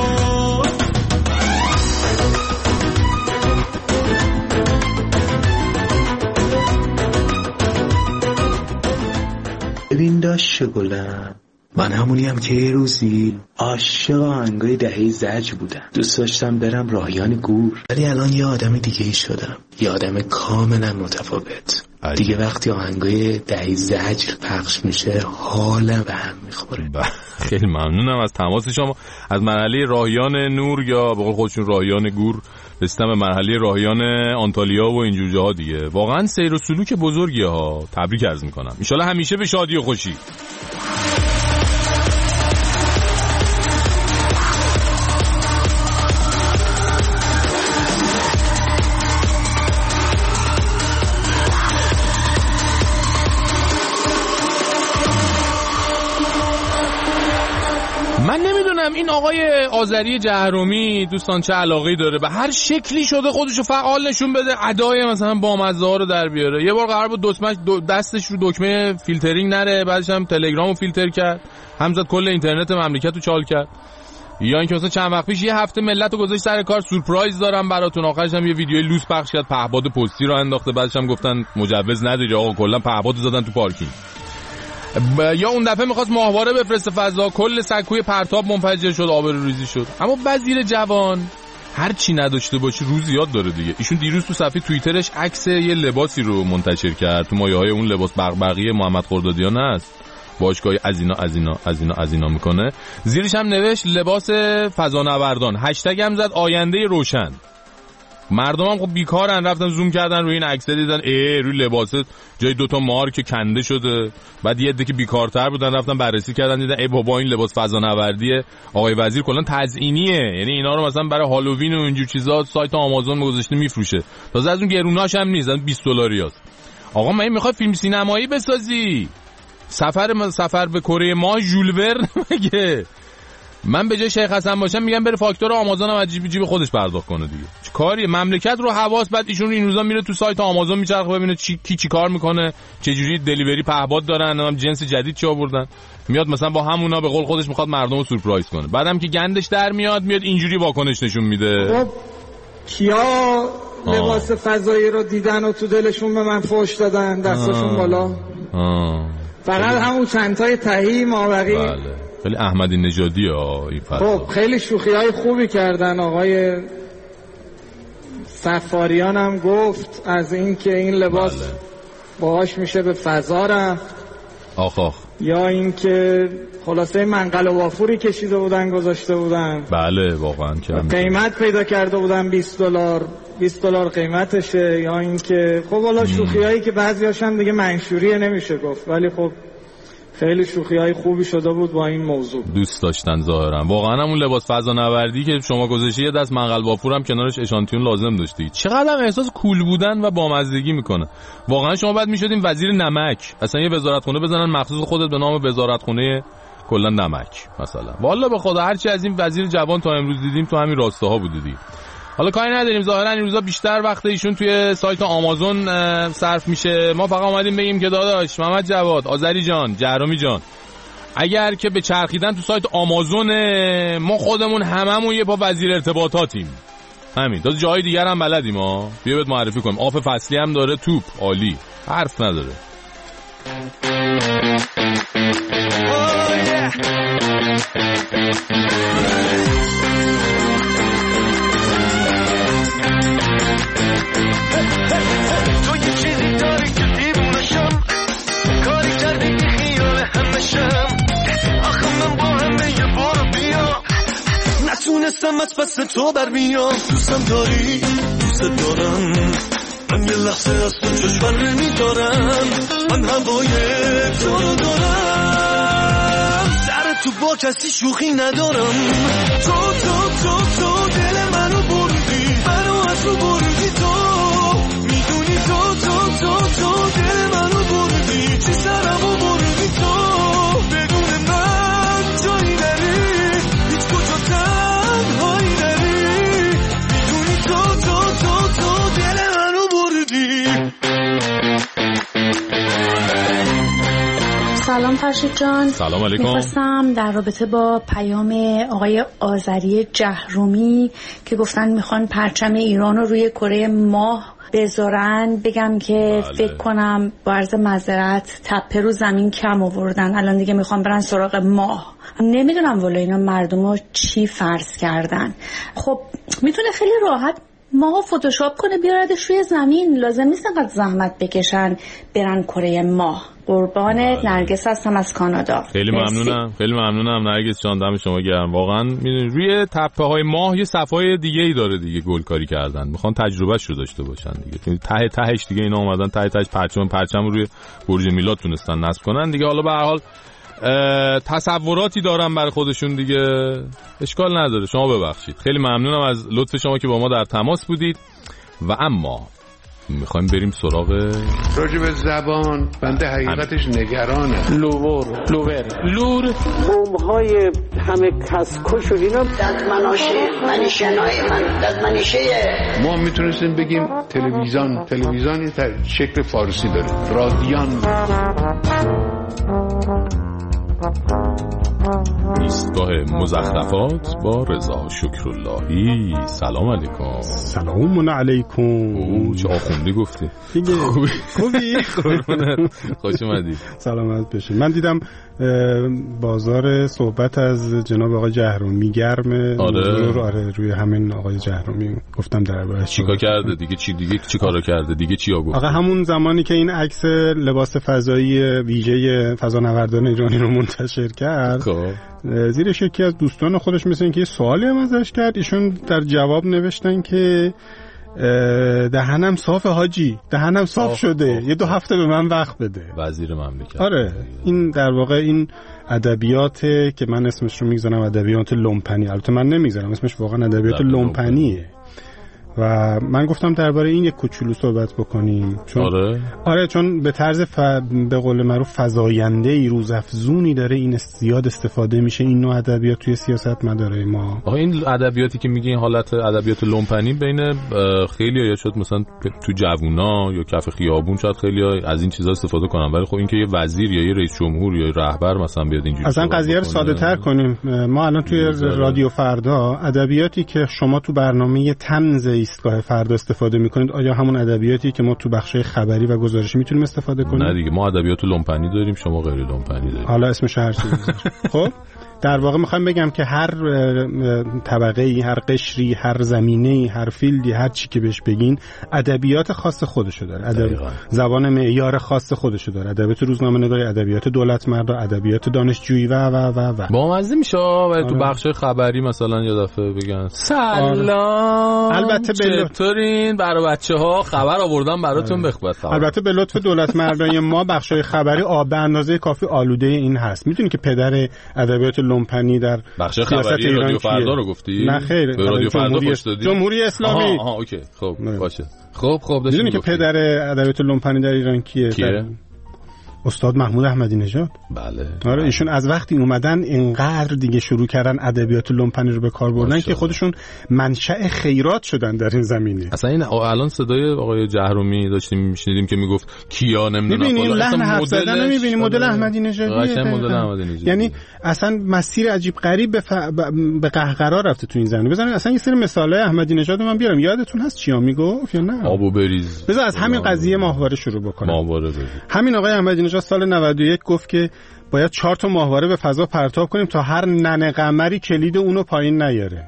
ببین داشت گلم، من همونیم که یه روزی عاشق آهنگای دهه زجر بودم. دوست داشتم برم راهیان گور، ولی الان یه آدم دیگه ای شدم، یه آدم کاملا متفاوت. دیگه وقتی آهنگای دهه زجر پخش میشه حالم به هم میخوره. خیلی ممنونم از تماس شما. از مرحله راهیان نور یا به قول خودشون راهیان گور رسیدم به مرحله راهیان آنتالیا و اینجور جاها دیگه. واقعا سیر و سلوک بزرگیه ها. تبریک عرض میکنم. ان شاءالله همیشه به شادی و خوشی. من نمیدونم این آقای آذری جهرومی دوستان چه علاقه‌ای داره، به هر شکلی شده خودشو فعال نشون بده، ادای مثلا بامزه‌ها رو در بیاره. یه بار قرار بود دستش رو دکمه فیلترینگ نره، بعدش هم تلگرامو فیلتر کرد، همزاد کل اینترنت مملکت رو چال کرد. یا اینکه مثلا چند وقت پیش یه هفته ملت رو گذاشت سر کار، سورپرایز دارم براتون، آخرش هم یه ویدیوی لوس پخش کرد، پهپاد پستی رو انداخته، بعدش هم گفتن مجوز نداری آقا، کلا پهپاد زدن تو پارکینگ. یا اون دفعه میخواست ماهواره بفرسته فضا، کل سکوی پرتاب منفجر شد، آبروریزی شد. اما وزیر جوان هر چی نداشته باشه روز یاد داره دیگه. ایشون دیروز تو صفحه توییترش عکس یه لباسی رو منتشر کرد، تو مایه‌های اون لباس بغبغی محمد خردادیان هست، باشگاه از اینا میکنه. زیرش هم نوشت لباس فضانوردان، هشتگ هم زد آینده روشن. مردم هم خب بیکارن، رفتن زوم کردن روی این عکس، دیدن روی لباس جای دوتا مارک کنده شده. بعد یه عده که بیکارتر بودن رفتن بررسی کردن، دیدن بابا این لباس فضانوردیه. آقای وزیر کلا تزیینیه، یعنی اینا رو مثلا برای هالووین و اینجور چیزا سایت آمازون گذاشته میفروشه. تازه از اون گروناش هم نیست، $20. آقا من میخواد فیلم سینمایی بسازی؟ سفر به کره ماه ژول ورن مگه؟ من به جای شیخ حسن باشم میگم بره فاکتور آمازون هم از جیب خودش پرداخت کنه دیگه. چه کاریه؟ مملکت رو حواس. بعد ایشون این روزا میره تو سایت آمازون میچرخه ببینه کی کار میکنه، چه جوری دلیوری پهپاد دارن، هم جنس جدید چی آوردن، میاد مثلا با همونا به قول خودش میخواد مردم رو سورپرایز کنه. بعدم که گندش در میاد اینجوری واکنش نشون میده. خب کیا لباس فضایی رو دیدن و تو دلشون به من فحش دادن دستاشون بالا؟ فقط همون چندتای تهی مابقی. بله خیلی احمدی نژادی ها این فضا. خب خیلی شوخی‌های خوبی کردن. آقای سفاریان هم گفت از این که این لباس باهاش میشه به فضا رفت. آخ یا این که خلاصه منقل و وافوری کشیده بودن گذاشته بودن. بله واقعا قیمت پیدا کرده بودن $20 قیمتشه. یا این که خب والا شوخی‌هایی که بعضی‌هاش هم دیگه منشوریه نمیشه گفت، ولی خب خیلی شوخی‌های خوبی شده بود با این موضوع. دوست داشتن ظاهرا. واقعا همون لباس فضانوردی که شما گذاشتی یه دست منقل وافور هم کنارش اشانتیون لازم داشتی. چقدر احساس کول بودن و بامزدگی میکنه. واقعا شما بعد میشدین وزیر نمک. اصلا یه وزارتخونه بزنن مخصوص خودت به نام وزارتخونه کلا نمک مثلا. والا به خدا هرچی از این وزیر جوان تا امروز دیدیم تو همین راستاها بوده دیگه. حالا کاری نداریم، ظاهرا این روزا بیشتر وقت ایشون توی سایت آمازون صرف میشه. ما فقط اومدیم بگیم که داداش محمد جواد، آذری جان، جهرومی جان، اگر که به چرخیدن تو سایت آمازون ما خودمون هممون یه پا وزیر ارتباطاتیم. همین. داد جای دیگر هم بلدیم ها. بیا بهت معرفی کنیم. آف فصلی هم داره، توپ عالی، حرف نداره. تو یه چیزی داری که دیوونشم، کاری کردی که خیال همشم. آخه من با همه یه برو بیا نتونستم از پس تو بر بیام. دوستم داری، دوست دارم، من یه لحظه از تو چشمن نمیدارم. من هوای تو رو دارم، سر تو با کسی شوخی ندارم. تو دل منو بردی، منو از تو بردی. تو میدونی تو دل منو بردی، چی سرمو بردی. تو بدون من جایی نری، هیچ کجا تنهایی نری. میدونی تو دل منو بردی. سلام فرشید جان. سلام علیکم. میخواستم در رابطه با پیام آقای آذری جهرومی که گفتن میخوان پرچم ایران رو روی کره ماه بذارن بگم که فکر کنم با عرض معذرت تپه رو زمین کم آوردن، الان دیگه میخوان برن سراغ ماه. نمیدونم والا اینا مردم رو چی فرض کردن. خب میتونه خیلی راحت ماه فتوشاپ کنه بیاردش روی زمین، لازم نیست انقدر زحمت بکشن برن کره ماه. قربانت. نرگس هستم از کانادا. خیلی ممنونم نرگس جان، دم شما گرم. واقعا روی تپه های ماه یه صفای دیگه ای داره دیگه، گلکاری کردن، میخوان تجربهش رو داشته باشن دیگه. تهش دیگه اینا اومدن تهش پرچم روی برج میلاد تونستن نصب کنن دیگه. حالا به هر حال تصوراتی دارن برای خودشون دیگه، اشکال نداره. شما ببخشید. خیلی ممنونم از لطف شما که با ما در تماس بودید. و اما میخوایم بریم سراغ راجع به زبان. بنده حقیقتش نگرانه. لور بمب‌های همه کسکش و اینا ددمنشه ما میتونستیم بگیم تلویزیون شکل فارسی داره، رادیان. ایستگاه مزخرفات با رضا شکراللهی. سلام علیکم. سلام علیکم. چه آخوندی گفتی دیگه. خوبی؟ خوش اومدی. سلامت باشی. من دیدم بازار صحبت از جناب آقای جهرومی گرمه. آره روی همین آقای جهرومی گفتم دربارش چیکار کرده دیگه. چی کارو کرده دیگه؟ چی گفت؟ آقا همون زمانی که این عکس لباس فضایی ویژه فضانوردان ایرانی رو منتشر کرد، زیرش یکی از دوستان خودش مثل اینکه یه سوالی هم ازش کرد، ایشون در جواب نوشتن که دهنم صاف حاجی، دهنم صاف شده، یه 2 هفته به من وقت بده. وزیر مملکت. آره این در واقع این ادبیاته که من اسمش رو میگذارم ادبیات لومپنی. البته من نمیگذارم اسمش، واقعا ادبیات لومپنیه. و من گفتم درباره این یک کوچولو صحبت بکنیم. چون آره چون به طرز به قول معروف فزاینده روزافزونی داره این زیاد استفاده میشه این نوع ادبیات توی سیاست مداره ما. این ادبیاتی که میگی حالت ادبیات لومپنی بین خیلی‌ها یا شاید مثلا تو جوونا یا کف خیابون شاید خیلی‌ها از این چیزا استفاده کنن، ولی خب اینکه یه وزیر یا یه رئیس جمهور یا رهبر مثلا بیاد اینجوری اصلا قضیه رو ساده‌تر کنیم. ما الان توی رادیو فردا ادبیاتی که شما تو برنامه طنز ایستگاه فردا استفاده میکنید آیا همون ادبیاتی که ما تو بخشای خبری و گزارشی میتونیم استفاده کنیم؟ نه دیگه، ما ادبیات لومپنی داریم، شما غیر لومپنی دارید. حالا اسمش هر چیزی. خب در واقع میخوام بگم که هر طبقه‌ای، هر قشری، هر زمینه‌ای، هر فیلدی، هر چی که بهش بگین ادبیات خاص خودشو داره. زبان معیار خاص خودشو داره. ادبیات روزنامه‌نگاری، ادبیات دولتمردا، ادبیات دانشجویی و با مزه میشه ولی تو بخش خبری مثلا یه دفعه بگن سلام البته چطورین برای بچه‌ها خبر آوردم براتون بخواد. البته به لطف دولتمردای ما بخشای خبری به اندازه کافی آلوده این هست. میدونی که پدر ادبیات لومپنی در بخش خبری رادیو فردا رو گفتی؟ نه خیر، به رادیو فردا پشت دادی؟ جمهوری اسلامی. آها اوکی، خب باشه. خب میدونی که پدر ادبیات لومپنی در ایران کیه؟ استاد محمود احمدی نژاد. بله. آره ایشون از وقتی اومدن اینقدر دیگه شروع کردن ادبیات لومپنی رو به کار بردن که خودشون منشأ خیرات شدن در این زمینه. اصلا این الان صدای آقای جهرومی داشتیم میشنیدیم که میگفت کیا نمیدونم میبینیم لحن حرف زدن میبینیم مدل احمدی نژادیه. مدل احمدی نژادی. یعنی اصلا مسیر عجیب غریب به قهقرا رفته تو این زمینه. بزنید اصلا یه سری مثالای احمدی نژاد من بیارم. یادتون هست چیا میگفت یا نه؟ آبو بریز. بذار از همین قضیه ماهواره شروع بکنم. ماهواره بگو. همین آقای احمدی نژاد سال 91 گفت که باید 4 تا ماهواره به فضا پرتاب کنیم تا هر ننه قمری کلید اونو پایین نیاره.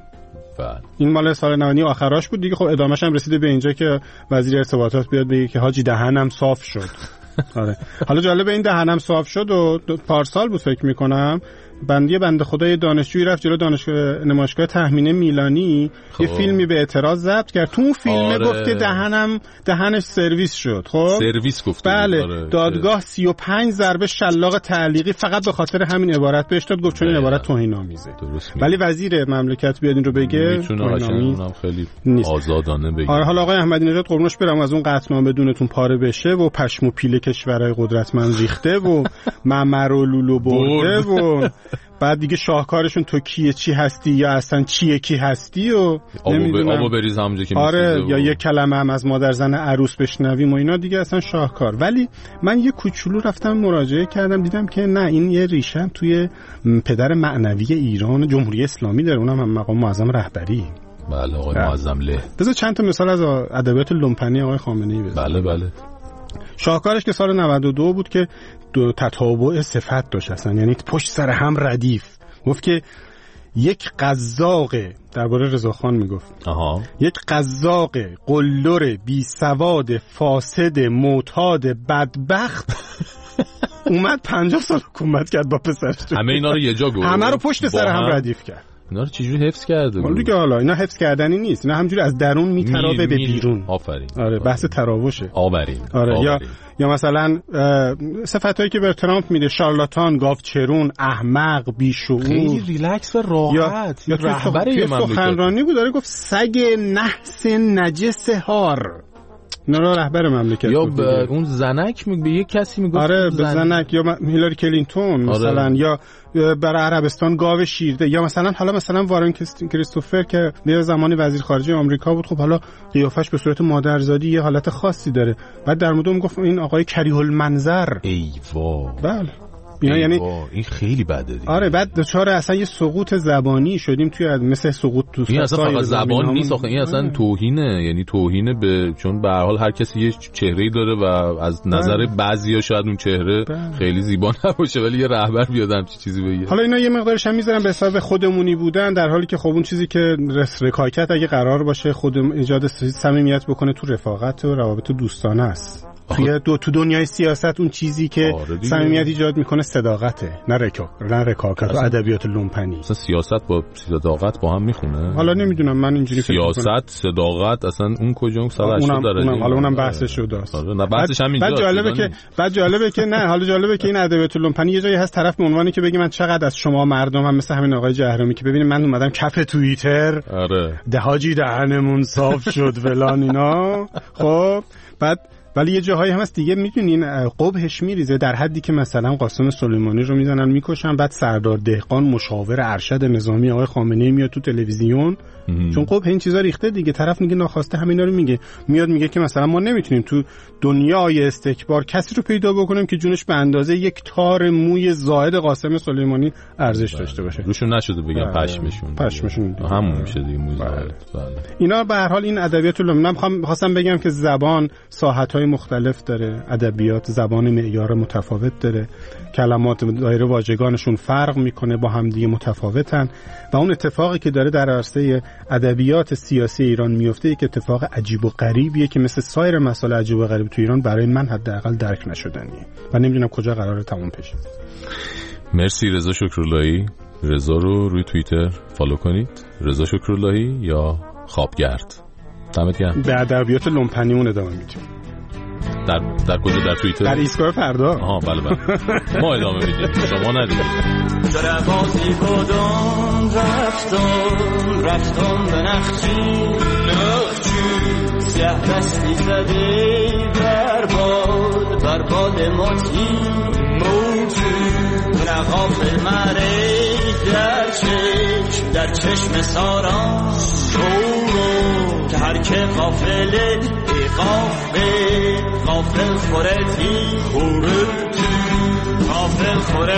این مال سال 90 آخراش بود دیگه. خب ادامه‌ش هم رسیده به اینجا که وزیر ارتباطات بیاد بگه که حاجی دهنم صاف شد. آره حالا جالب این دهنم صاف شد و پارسال بود فکر می‌کنم بنده خدای دانشجویی رفت جلو نمایشگاه تهمینه میلانی یه فیلمی به اعتراض ضبط کرد. تو اون فیلم گفت که دهنش سرویس شد. خب سرویس گفت. بله دادگاه 35 ضربه شلاق تعلیقی فقط به خاطر همین عبارت بهش داد. گفت چون این عبارت توهین‌آمیزه. ولی وزیر مملکت بیاد این رو بگه توهین‌آمیز خیلی آزادانه بگه. آره حالا آقای احمدی نژاد قربونش برم از اون قطعنامه بدونتون پاره بشه و پشم و پیله کشورهای قدرتمند ریخته و ممر و لولو برده و بعد دیگه شاهکارشون تو کیه چی هستی یا اصلا چیه کی هستی و آبو بریز همونجا که آره یا یک کلمه هم از مادر زن عروس بشنویم و اینا دیگه اصلا شاهکار. ولی من یه کوچولو رفتم مراجعه کردم دیدم که نه این یه ریشه توی پدر معنوی ایران جمهوری اسلامی داره، اونم هم مقام معظم رهبری. بله آقای معظم له. بذار چند تا مثال از ادبیات لومپنی آقای خامنه‌ای بزنم. بله شاهکارش که سال 92 بود که دو تتابع صفت داشت اصلا، یعنی پشت سر هم ردیف. گفت که یک قزاق، درباره رضاخان میگفت، یک قزاق قلدر بی سواد فاسد معتاد بدبخت اومد 50 سال حکومت کرد با پسرش. همه اینا رو یه جا گفت، همه رو پشت سر هم ردیف کرد. اینا رو چجوری حفظ کرده بود؟ دیگه حالا اینا حفظ کردنی نیست، اینا همجوری از درون میترابه به بیرون. آفرین. آره بحث تراوشه. آفرین. آره یا مثلا صفاتایی که به ترامپ میده، شارلاتان، گاوچرون، احمق، بیشعور. خیلی ریلکس و راحت. یا رهبر سخنرانی بود داره گفت سگ نحس نجس هار. نه رهبر مملکت یا اون زنک به یک کسی میگفت. آره به زنک. یا هیلاری کلینتون مثلا. آره. یا برای عربستان گاو شیرده. یا مثلا وارن کریستوفر که به زمانی وزیر خارجه آمریکا بود، خب حالا قیافش به صورت مادرزادی یه حالت خاصی داره. بعد در مورد اون گفت این آقای کریه المنظر. ای وا. بله یعنی این خیلی بده دیگه. آره بعد دچار اصلا یه سقوط زبانی شدیم توی مثل سقوط تو این اصلا فقط زبان نیست آخه، این اصلا توهینه. یعنی توهینه چون به هر حال هر کسی یه چهره‌ای داره و از نظر بعضیا شاید اون چهره خیلی زیبا نباشه ولی یه رهبر بیاد همچین چیزی بگه. حالا اینا یه مقدارش هم میذارن به حساب خودمونی بودن، در حالی که خب اون چیزی که رکاکت اگه قرار باشه خودم ایجاد صمیمیت بکنه تو رفاقت و روابط دوستانه است. تو دنیای سیاست اون چیزی که صمیمیت ایجاد میکنه صداقته، نه رکاکت و ادبیات لومپنی. اصلا سیاست با صداقت با هم میخونه؟ حالا نمیدونم، من اینجوری سیاست صداقت اصلا اون کجا 180 درجه. حالا اونم بحثش جداست. نه بحثش هم اینجاست. بعد جالبه که نه، حالا جالبه که این ادبیات لومپنی یه جایی هست طرف به عنوانی که بگه من چقدر از شما مردم هم مثل همین آقای جهرومی که ببینید من اومدم کف توییتر، آره دهاجی دهنمون صاف شد فلان اینا. خب بعد ولی یه جاهایی هم هست دیگه میدونین قبحش میریزه در حدی که مثلا قاسم سلیمانی رو میزنن میکشن، بعد سردار دهقان مشاور ارشد نظامی آقای خامنه‌ای میاد تو تلویزیون چون قبح این چیزا ریخته دیگه، طرف میگه ناخواسته همینا رو میگه، میاد میگه که مثلا ما نمیتونیم تو دنیای استکبار کسی رو پیدا بکنیم که جونش به اندازه یک تار موی زائد قاسم سلیمانی ارزش داشته باشه. روشون نشده بگم پشمشون همون میشه دیگه موی زائد. اینا به هر حال این ادبیات رو من خواستم بگم که زبان ساحت‌های مختلف داره، ادبیات زبان معیار متفاوت داره، کلمات دایره واژگانشون فرق میکنه، با هم دیگه متفاوتن و اون اتفاقی که داره در عرصه ادبیات سیاسی ایران میفته یک اتفاق عجیب و غریبیه که مثل سایر مسائل عجیب و غریب تو ایران برای من حداقل درک نشدنیه و نمیدونم کجا قراره تموم بشه. مرسی رضا شکراللهی. رضا رو روی توییتر فالو کنید، رضا شکراللهی یا خوابگرد. دمت گرم. به ادبیات لومپنیمون ادامه میدیم. در کجا؟ در توییتر؟ در ایستگاه فردا. آها بله ما ادامه میدیم، شما ندیدید. در بازی کدام رفتم به نخچی سیاه دستی زده بر باد موتی غافل مره در چشم ساران که هر که غافله غافل خورتی غافل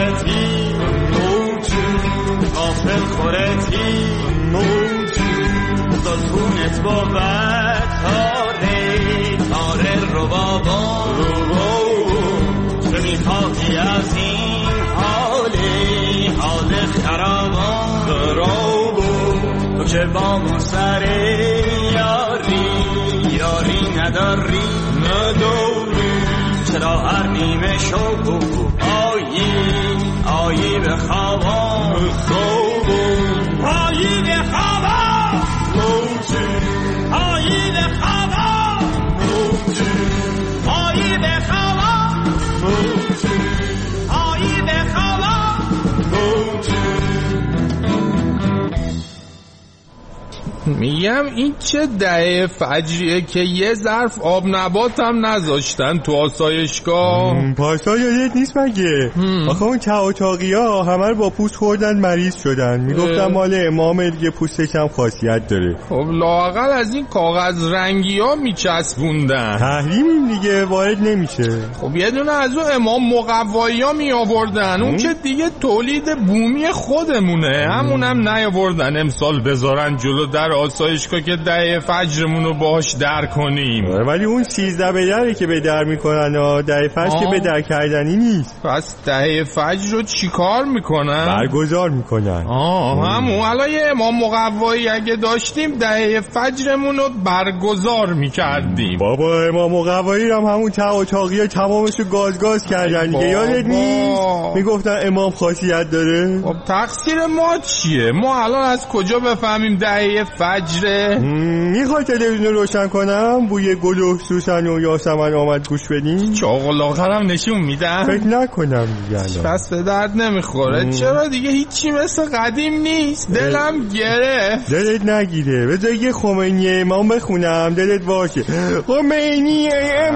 خورتی زلفونت با تاره رو بابا چه میخواهی از این حال خرابان تو که با من سر یاری نداری چرا هر نیمه شب آیی به خوابان آیی به خوابان آیی به خوابان آیی به خوابان آیی به خوابان. میگم این چه دهه فجریه که یه ظرف آب نبات هم نذاشتن تو آسایشگاه. پارسا یادت نیست مگه؟ آخه اون چاقی ها همه رو با پوست خوردن مریض شدن، میگفتن مال امامه دیگه، پوستش هم خاصیت داره. خب لااقل از این کاغذ رنگی ها میچسبوندن. تحریمیم دیگه، وارد نمیشه. خب یه دونه از اون امام مقوایی ها میآوردن، اون که دیگه تولید بومی خودمونه، همونم نیاوردن امسال بذارن جلو در آسایشگاه که دهه فجرمون رو باهاش در کنیم. ولی اون 13 به دره که به در میکنن، دهه فجر که به در کردنی نیست. پس دهه فجر رو چی کار میکنن؟ برگزار میکنن. همون الان یه امام مقوایی اگه داشتیم دهه فجرمون رو برگزار میکردیم. بابا امام مقوایی هم همون تاقیه تمامش رو گاز کردن دیگه، یادت نیست؟ میگفتن امام خاصیت داره. خب تقصیر ما چیه؟ ما الان از کجا بفهمیم دهه فجره؟ میخوای تلویزیون روشن کنم بوی گل و سوسن و یاسمن آمد گوش بدین؟ چاق و لاغرم نشون میدم؟ فکر نکنم دیگه پس به درد نمیخوره. چرا دیگه هیچی مثل قدیم نیست؟ دلم گرفت. دلت نگیره، بذار یه خمینی امام بخونم دلت باشه. خمینی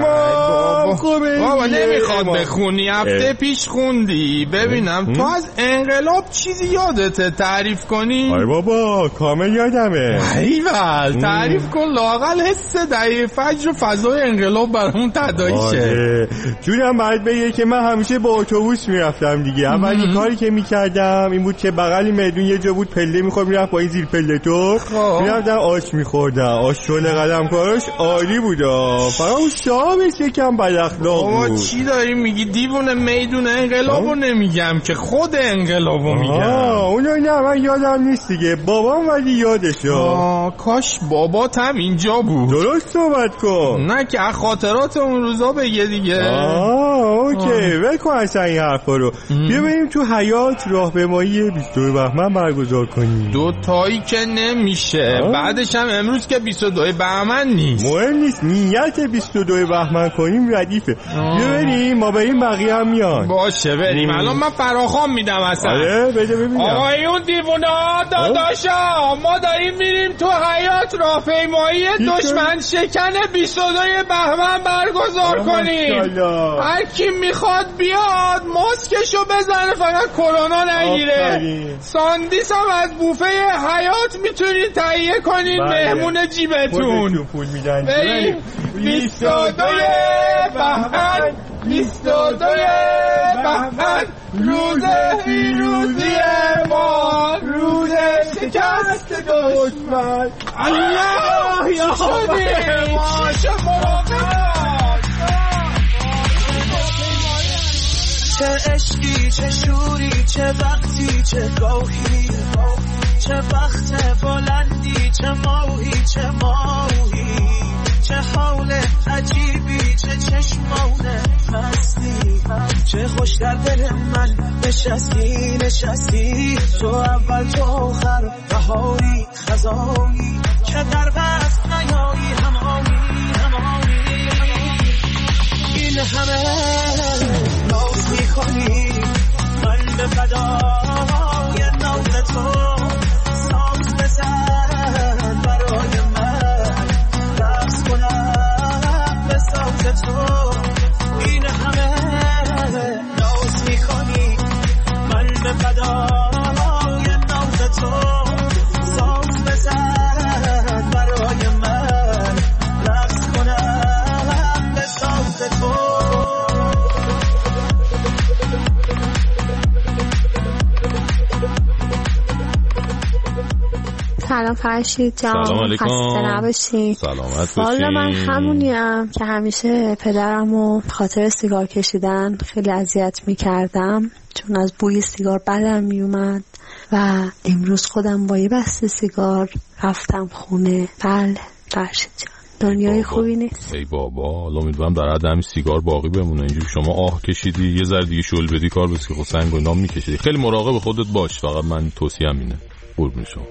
امام بابا نمیخواد بخونی، هفته پیش خوندی. ببینم تو از انقلاب چیزی یادته تعریف کنی؟ آی بابا کامل یادمه. ایول تعریف کن لااقل حس دهه فجر و فضای انقلاب برامون تداعی شه. جونم باید بگه که من همیشه با اتوبوس میرفتم دیگه. اولین کاری که میکردم این بود که بغل میدون یه جا بود پله میخورد، میرفت با این زیر پله تو میرفتم آش میخوردم. آش شل قلم کاراش عالی بودا، فقط اون صاحبش یکم بد اخلاق بود. چی داری میگی دیوونه؟ میدون انقلابو نمیگم که خود انقلابو میگم. اونو نه من یادم نیست دیگه، بابام ولی یادشه. کاش بابات هم اینجا بود. درست صحبت کن. نه که خاطرات اون روزا بگه دیگه. اوکی ول کن اصلا این حرفا رو. بیا بریم تو حیات راهپیمایی 22 بهمن برگزار کنیم. 2 تایی که نمیشه. بعدش هم امروز که 22 بهمن نیست. مهم نیست، نیت 22 بهمن کنیم ردیفه. بیا بریم، ما بریم بقیه هم میان. باشه بریم. الان من فراخوان میدم اصلا. آره بده ببینم. آقایون دیوونا داداشا، ما داریم میریم تو حیات راهپیمایی دشمن شکن 22 بهمن برگزار کنیم. هر کی میخواد بیاد ماسکشو بزنه، فقط کرونا نگیره. ساندیس هم از بوفه حیات میتونید تهیه کنین. مهمون جیبتون. بریم 22 بهمن، 22 بهمن روز پیروزی ما، روز شکست دشمن. الله یا شدیم چه عشقی، چه شوری، چه وقتی، چه گاهی، چه وقت بلندی، چه ماهی، چه ماهی، چه حال عجیبی، چه چشمان مستی، چه خوش در دل من نشستی، نشستی تو اول تو آخر، بهاری خزانی که در وقت نیایی، همانی همانی. این همه ناز میکنی من به فدای ناز تو، ساز بزن برای من، رقص کنم به ساز تو. این همه ناز میکنی من به فدای ناز تو، ساز بزن برای من، رقص کنم به ساز تو. سلام فرشید جان، سلام علیکم. خسته نباشی. سلامت باشی. والا من همونیم که همیشه پدرمو خاطر سیگار کشیدن خیلی اذیت میکردم، چون از بوی سیگار بدم میومد و امروز خودم با یه بسته سیگار رفتم خونه. بله فرشید جان، دنیای خوبی نیست. ای بابا، حالا امیدوارم در حد همین سیگار باقی بمونه. اینجوری شما آه کشیدی یه ذره دیگه شل بدی کار بس که خود سنگ و نام میکشیدی. خیلی مراقب خودت باش، فقط من توصیه‌ام اینه. قربون شما.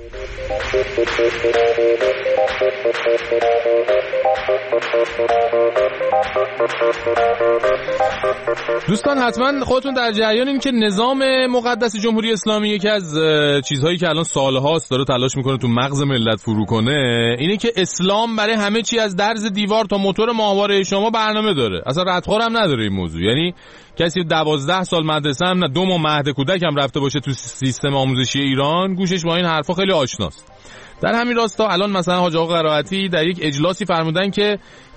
دوستان حتما خودتون در جریان این که نظام مقدس جمهوری اسلامی یکی از چیزهایی که الان سالهاست داره تلاش میکنه تو مغز ملت فرو کنه اینه که اسلام برای همه چی از درز دیوار تا موتور ماهواره شما برنامه داره. اصلا ردخور هم نداره این موضوع. یعنی کسی 12 سال مدرسه هم نه 2 ماه مهد کودک هم رفته باشه تو سیستم آموزشی ایران، گوشش با این حرفا خیلی آشناست. در همین راستا الان مثلا حاج آقا قرائتی در یک اجلاسی فرمودن که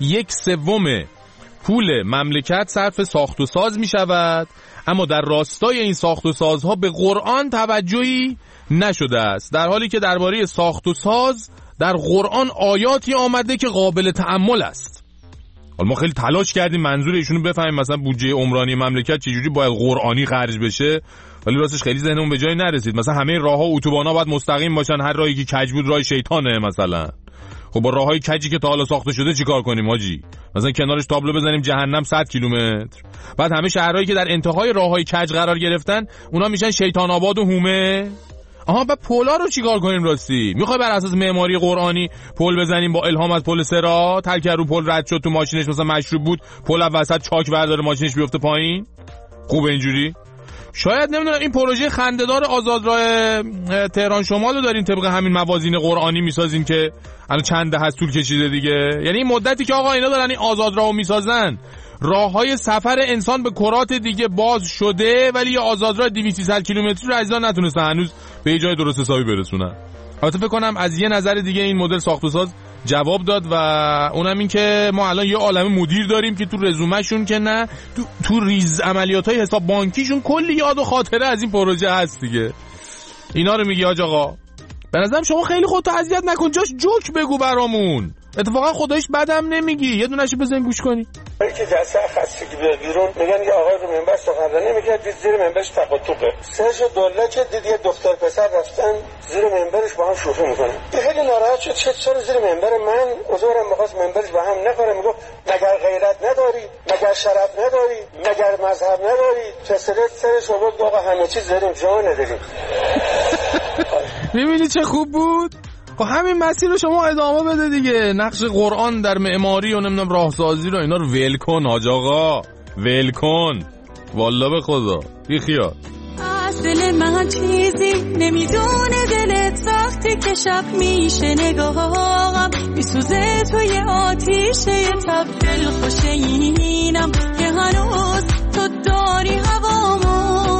1/3 پول مملکت صرف ساخت و ساز می شود، اما در راستای این ساخت و سازها به قرآن توجهی نشده است، در حالی که درباره ساخت و ساز در قرآن آیاتی آمده که قابل تأمل است. حالا ما خیلی تلاش کردیم منظور ایشونو بفهمیم مثلا بودجه عمرانی مملکت چجوری باید قرآنی خرج بشه، ولی راستش خیلی ذهنمون به جای نرسید. مثلا همه راه‌ها و اتوبان‌ها باید مستقیم باشن، هر راهی که کج بود راه شیطانه مثلا. خب با راه‌های کجی که تا حالا ساخته شده چیکار کنیم حاجی؟ مثلا کنارش تابلو بزنیم جهنم 100 کیلومتر. بعد همه شهرهایی که در انتهای راه‌های کج قرار گرفتن اونا میشن شیطان آباد و هومه. آها بعد پولا رو چیکار کنیم راستی؟ میخوای بر اساس معماری قرآنی پل بزنیم با الهام از پل صراط؟ هر کی رو پل رد شد تو ماشینش مثلا مشروب بود، پل وسط چاک برداره ماشینش بیفته پایین؟ خوبه اینجوری؟ شاید نمیدونم این پروژه خنده‌دار آزادراه تهران شمال رو دارین طبق همین موازین قرآنی میسازین که الان چند دهه طول کشیده دیگه. یعنی این مدتی که آقا اینا دارن این آزادراهو میسازن، راههای سفر انسان به کرات دیگه باز شده، ولی یه آزادراه 200 کیلومتری رو عزیزان نتونستن هنوز به یه جای درست حسابی برسونن. البته فکر کنم از یه نظر دیگه این مدل ساخت و ساز جواب داد و اونم این که ما الان یه عالمه مدیر داریم که تو رزومه‌شون که نه تو ریز عملیات‌های حساب بانکیشون کلی یاد و خاطره از این پروژه هست دیگه. اینا رو میگی حاج آقا. به نظرم شما خیلی خودتو اذیت نکن، جاش جوک بگو برامون. اتفاقا خدایش بدم نمیگی، یه دونه‌شو بزن گوش کنی. که جلسه خستگی بیاد بیرون میگن یه آقای رو منبر سخنرانی میگه، دید زیر منبرش تقاطعه. سرش دوله که دید یه دختر پسر رفتن زیر منبرش با هم شوخی میکنن. خیلی ناراحت شد، چرا زیر منبر من؟ حضورم می‌خواست منبرش با هم نخوره. میگفت مگر غیرت نداری؟ مگر شرف نداری؟ مگر مذهب نداری؟ پسرت سرش آورد آقا همه چیز داریم، جا نداریم. می‌بینی چه خوب بود؟ خب همین مسیر رو شما ادامه بده دیگه. نقش قرآن در معماری و نمیدونم راهسازی رو اینا رو ول کن حاج آقا، ول کن والله به خدا، بی خیال. دل من چیزی نمیدونه دلت وقتی که شب میشه نگاهم میسوزه توی آتیشه تب دل خوشینم که هنوز تو داری هوامو.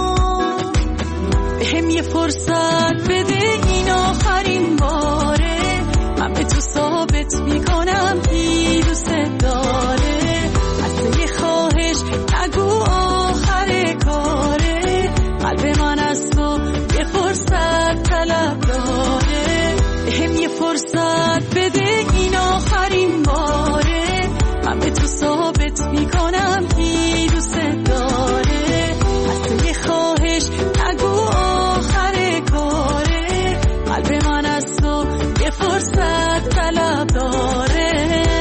بهم یه فرصت بده این آخرین باره، من به تو ثابت میکنم کی دوست داره. از یه خواهش نگو آخر کاره، قلب من از تو یه فرصت طلب داره. بهم یه فرصت بده این آخرین باره، من به تو ثابت میکنم کی دوست داره. از یه خواهش نگو آخر کاره، قلب من از تو یه فرصت طلب داره.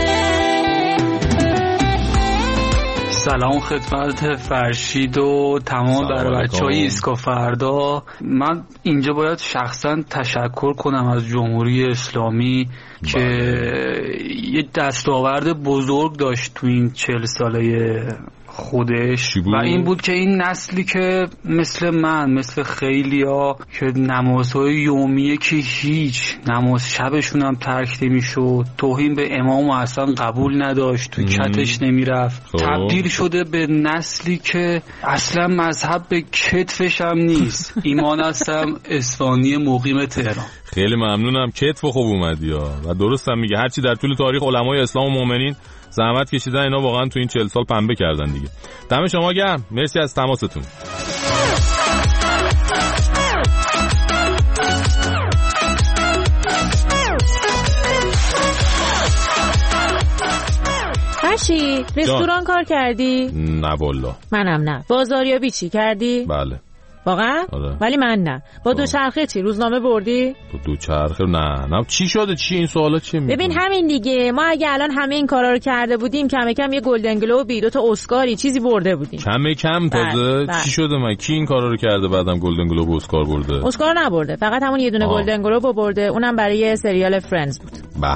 سلام خدمت فرشید و تمام برای بچهای ایسکا فردا. من اینجا باید شخصا تشکر کنم از جمهوری اسلامی که یه دستاورد بزرگ داشت تو این 40 ساله خودش و این بود که این نسلی که مثل من، مثل خیلیا که نمازهای یومیه که هیچ نماز شبشون هم ترک نمیشد، توهین به امام اصلا قبول نداشت، تو کتش نمیرفت، تبدیل شده به نسلی که اصلا مذهب به کتفش هم نیست. ایمان هستم اصفهانی مقیم تهران. خیلی ممنونم، کتف خوب اومدی ها. و درست هم میگه، هرچی در طول تاریخ علمای اسلام و مؤمنین زحمت کشیدن اینا واقعا تو این 40 سال پنبه کردن دیگه. دم شما گرم، مرسی از تماستون. فرشی رستوران کار کردی؟ نه والله. منم نه. بازاریابی چی کردی؟ بله. واقعا؟ آره. ولی من نه. با دوچرخه چی؟ روزنامه بردی؟ با دوچرخه نه چی شده؟ چی این سوالا چیه؟ ببین همین دیگه، ما اگه الان همه این کارا رو کرده بودیم کم کم یه گلدن گلوبی، 2 تا اسکاری چیزی برده بودیم. کم تازه. چی شده؟ من کی این کارا رو کرده بعدم گلدن گلوب و اسکار برده؟ اسکار نبرده، فقط همون یه دونه گلدن گلوب برده، اونم برای سریال فرندز بود.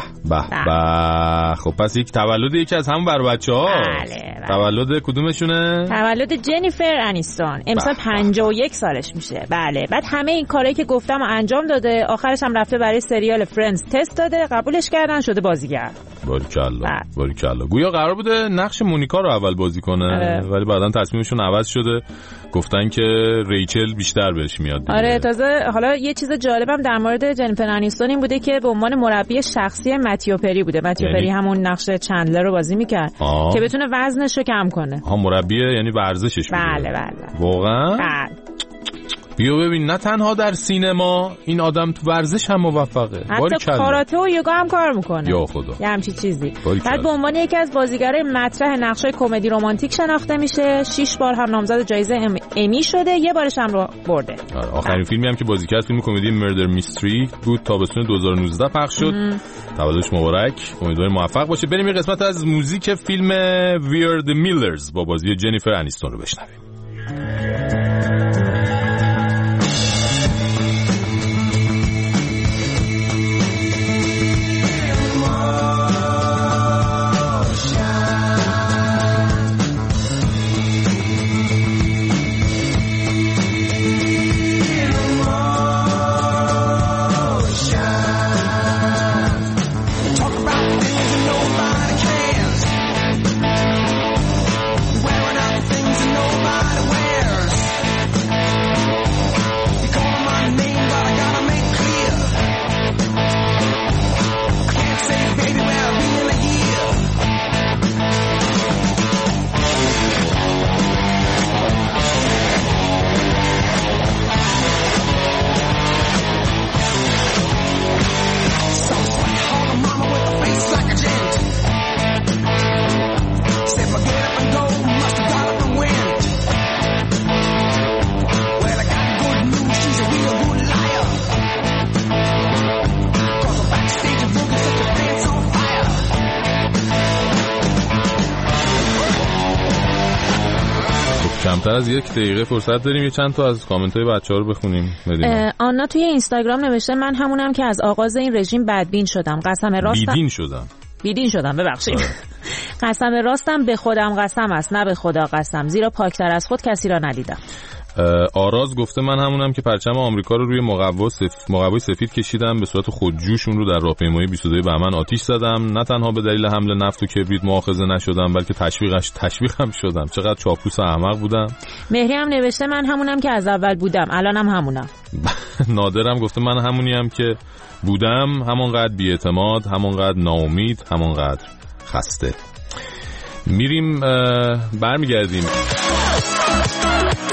به خب پس یک تولد یکی از همون بر بچه‌ها. بله. تولد کدومشونه؟ تولد جنیفر انیستون. امسال 51 سالش میشه. بله. بعد همه این کارهایی که گفتم رو انجام داده، آخرش هم رفته برای سریال فرندز تست داده، قبولش کردن، شده بازیگر. باریکلا. گویا قرار بوده نقش مونیکا رو اول بازی کنه، ولی بعداً تصمیمشون عوض شده، گفتن که ریچل بیشتر بهش میاد دیگه. آره تازه حالا یه چیز جالبم در مورد جنیفر انیستون این بوده که به عنوان مربی شخصی متیو پری بوده. متیو پری همون نقش چندلر رو بازی میکرد که بتونه وزنش رو کم کنه. مربی یعنی ورزشش بوده. بله. واقعا؟ بله. بیا ببین، نه تنها در سینما این آدم تو ورزش هم موفقه، حتی کاراته و یوگا هم کار میکنه. یا خدا، یه همچین چیزی. بعد به عنوان یکی از بازیگرای مطرح نقشای کمدی رمانتیک شناخته میشه. 6 بار هم نامزد جایزه امی شده، یه بارش هم رو برده. آخرین فیلمی هم که بازی کرد فیلم کمدی مردر میستری بود، تابستون 2019 پخش شد. تولدش مبارک، امیدواریم موفق باشه. بریم یه قسمت از موزیک فیلم ویر د میلرز با بازی جنیفر انیستون رو بشنویم. Wearing out things that nobody wears. کمتر از 1 دقیقه فرصت داریم یه چند تا از کامنت های بچه‌ها رو بخونیم. آنا توی اینستاگرام نوشته من همونم که از آغاز این رژیم بدبین شدم. قسم راستم بیدین شدم ببخشید. قسم راستم به خودم قسم است نه به خدا قسم، زیرا پاکتر از خود کسی را ندیدم. آراز گفته من همونم که پرچم آمریکا رو روی مقوای سفید کشیدم، به صورت خودجوش اون رو در راهپیمایی 22 بهمن آتیش زدم. نه تنها به دلیل حمل نفت و کبریت مؤاخذه نشدم بلکه تشویقم شدم. چقدر چاپلوس احمق بودم. مهری هم نوشته من همونم که از اول بودم الانم همونم. نادرم گفته من همونیم که بودم، همونقدر بی‌اعتماد، همونقدر ناامید، همونقدر خسته. میریم برمیگردیم.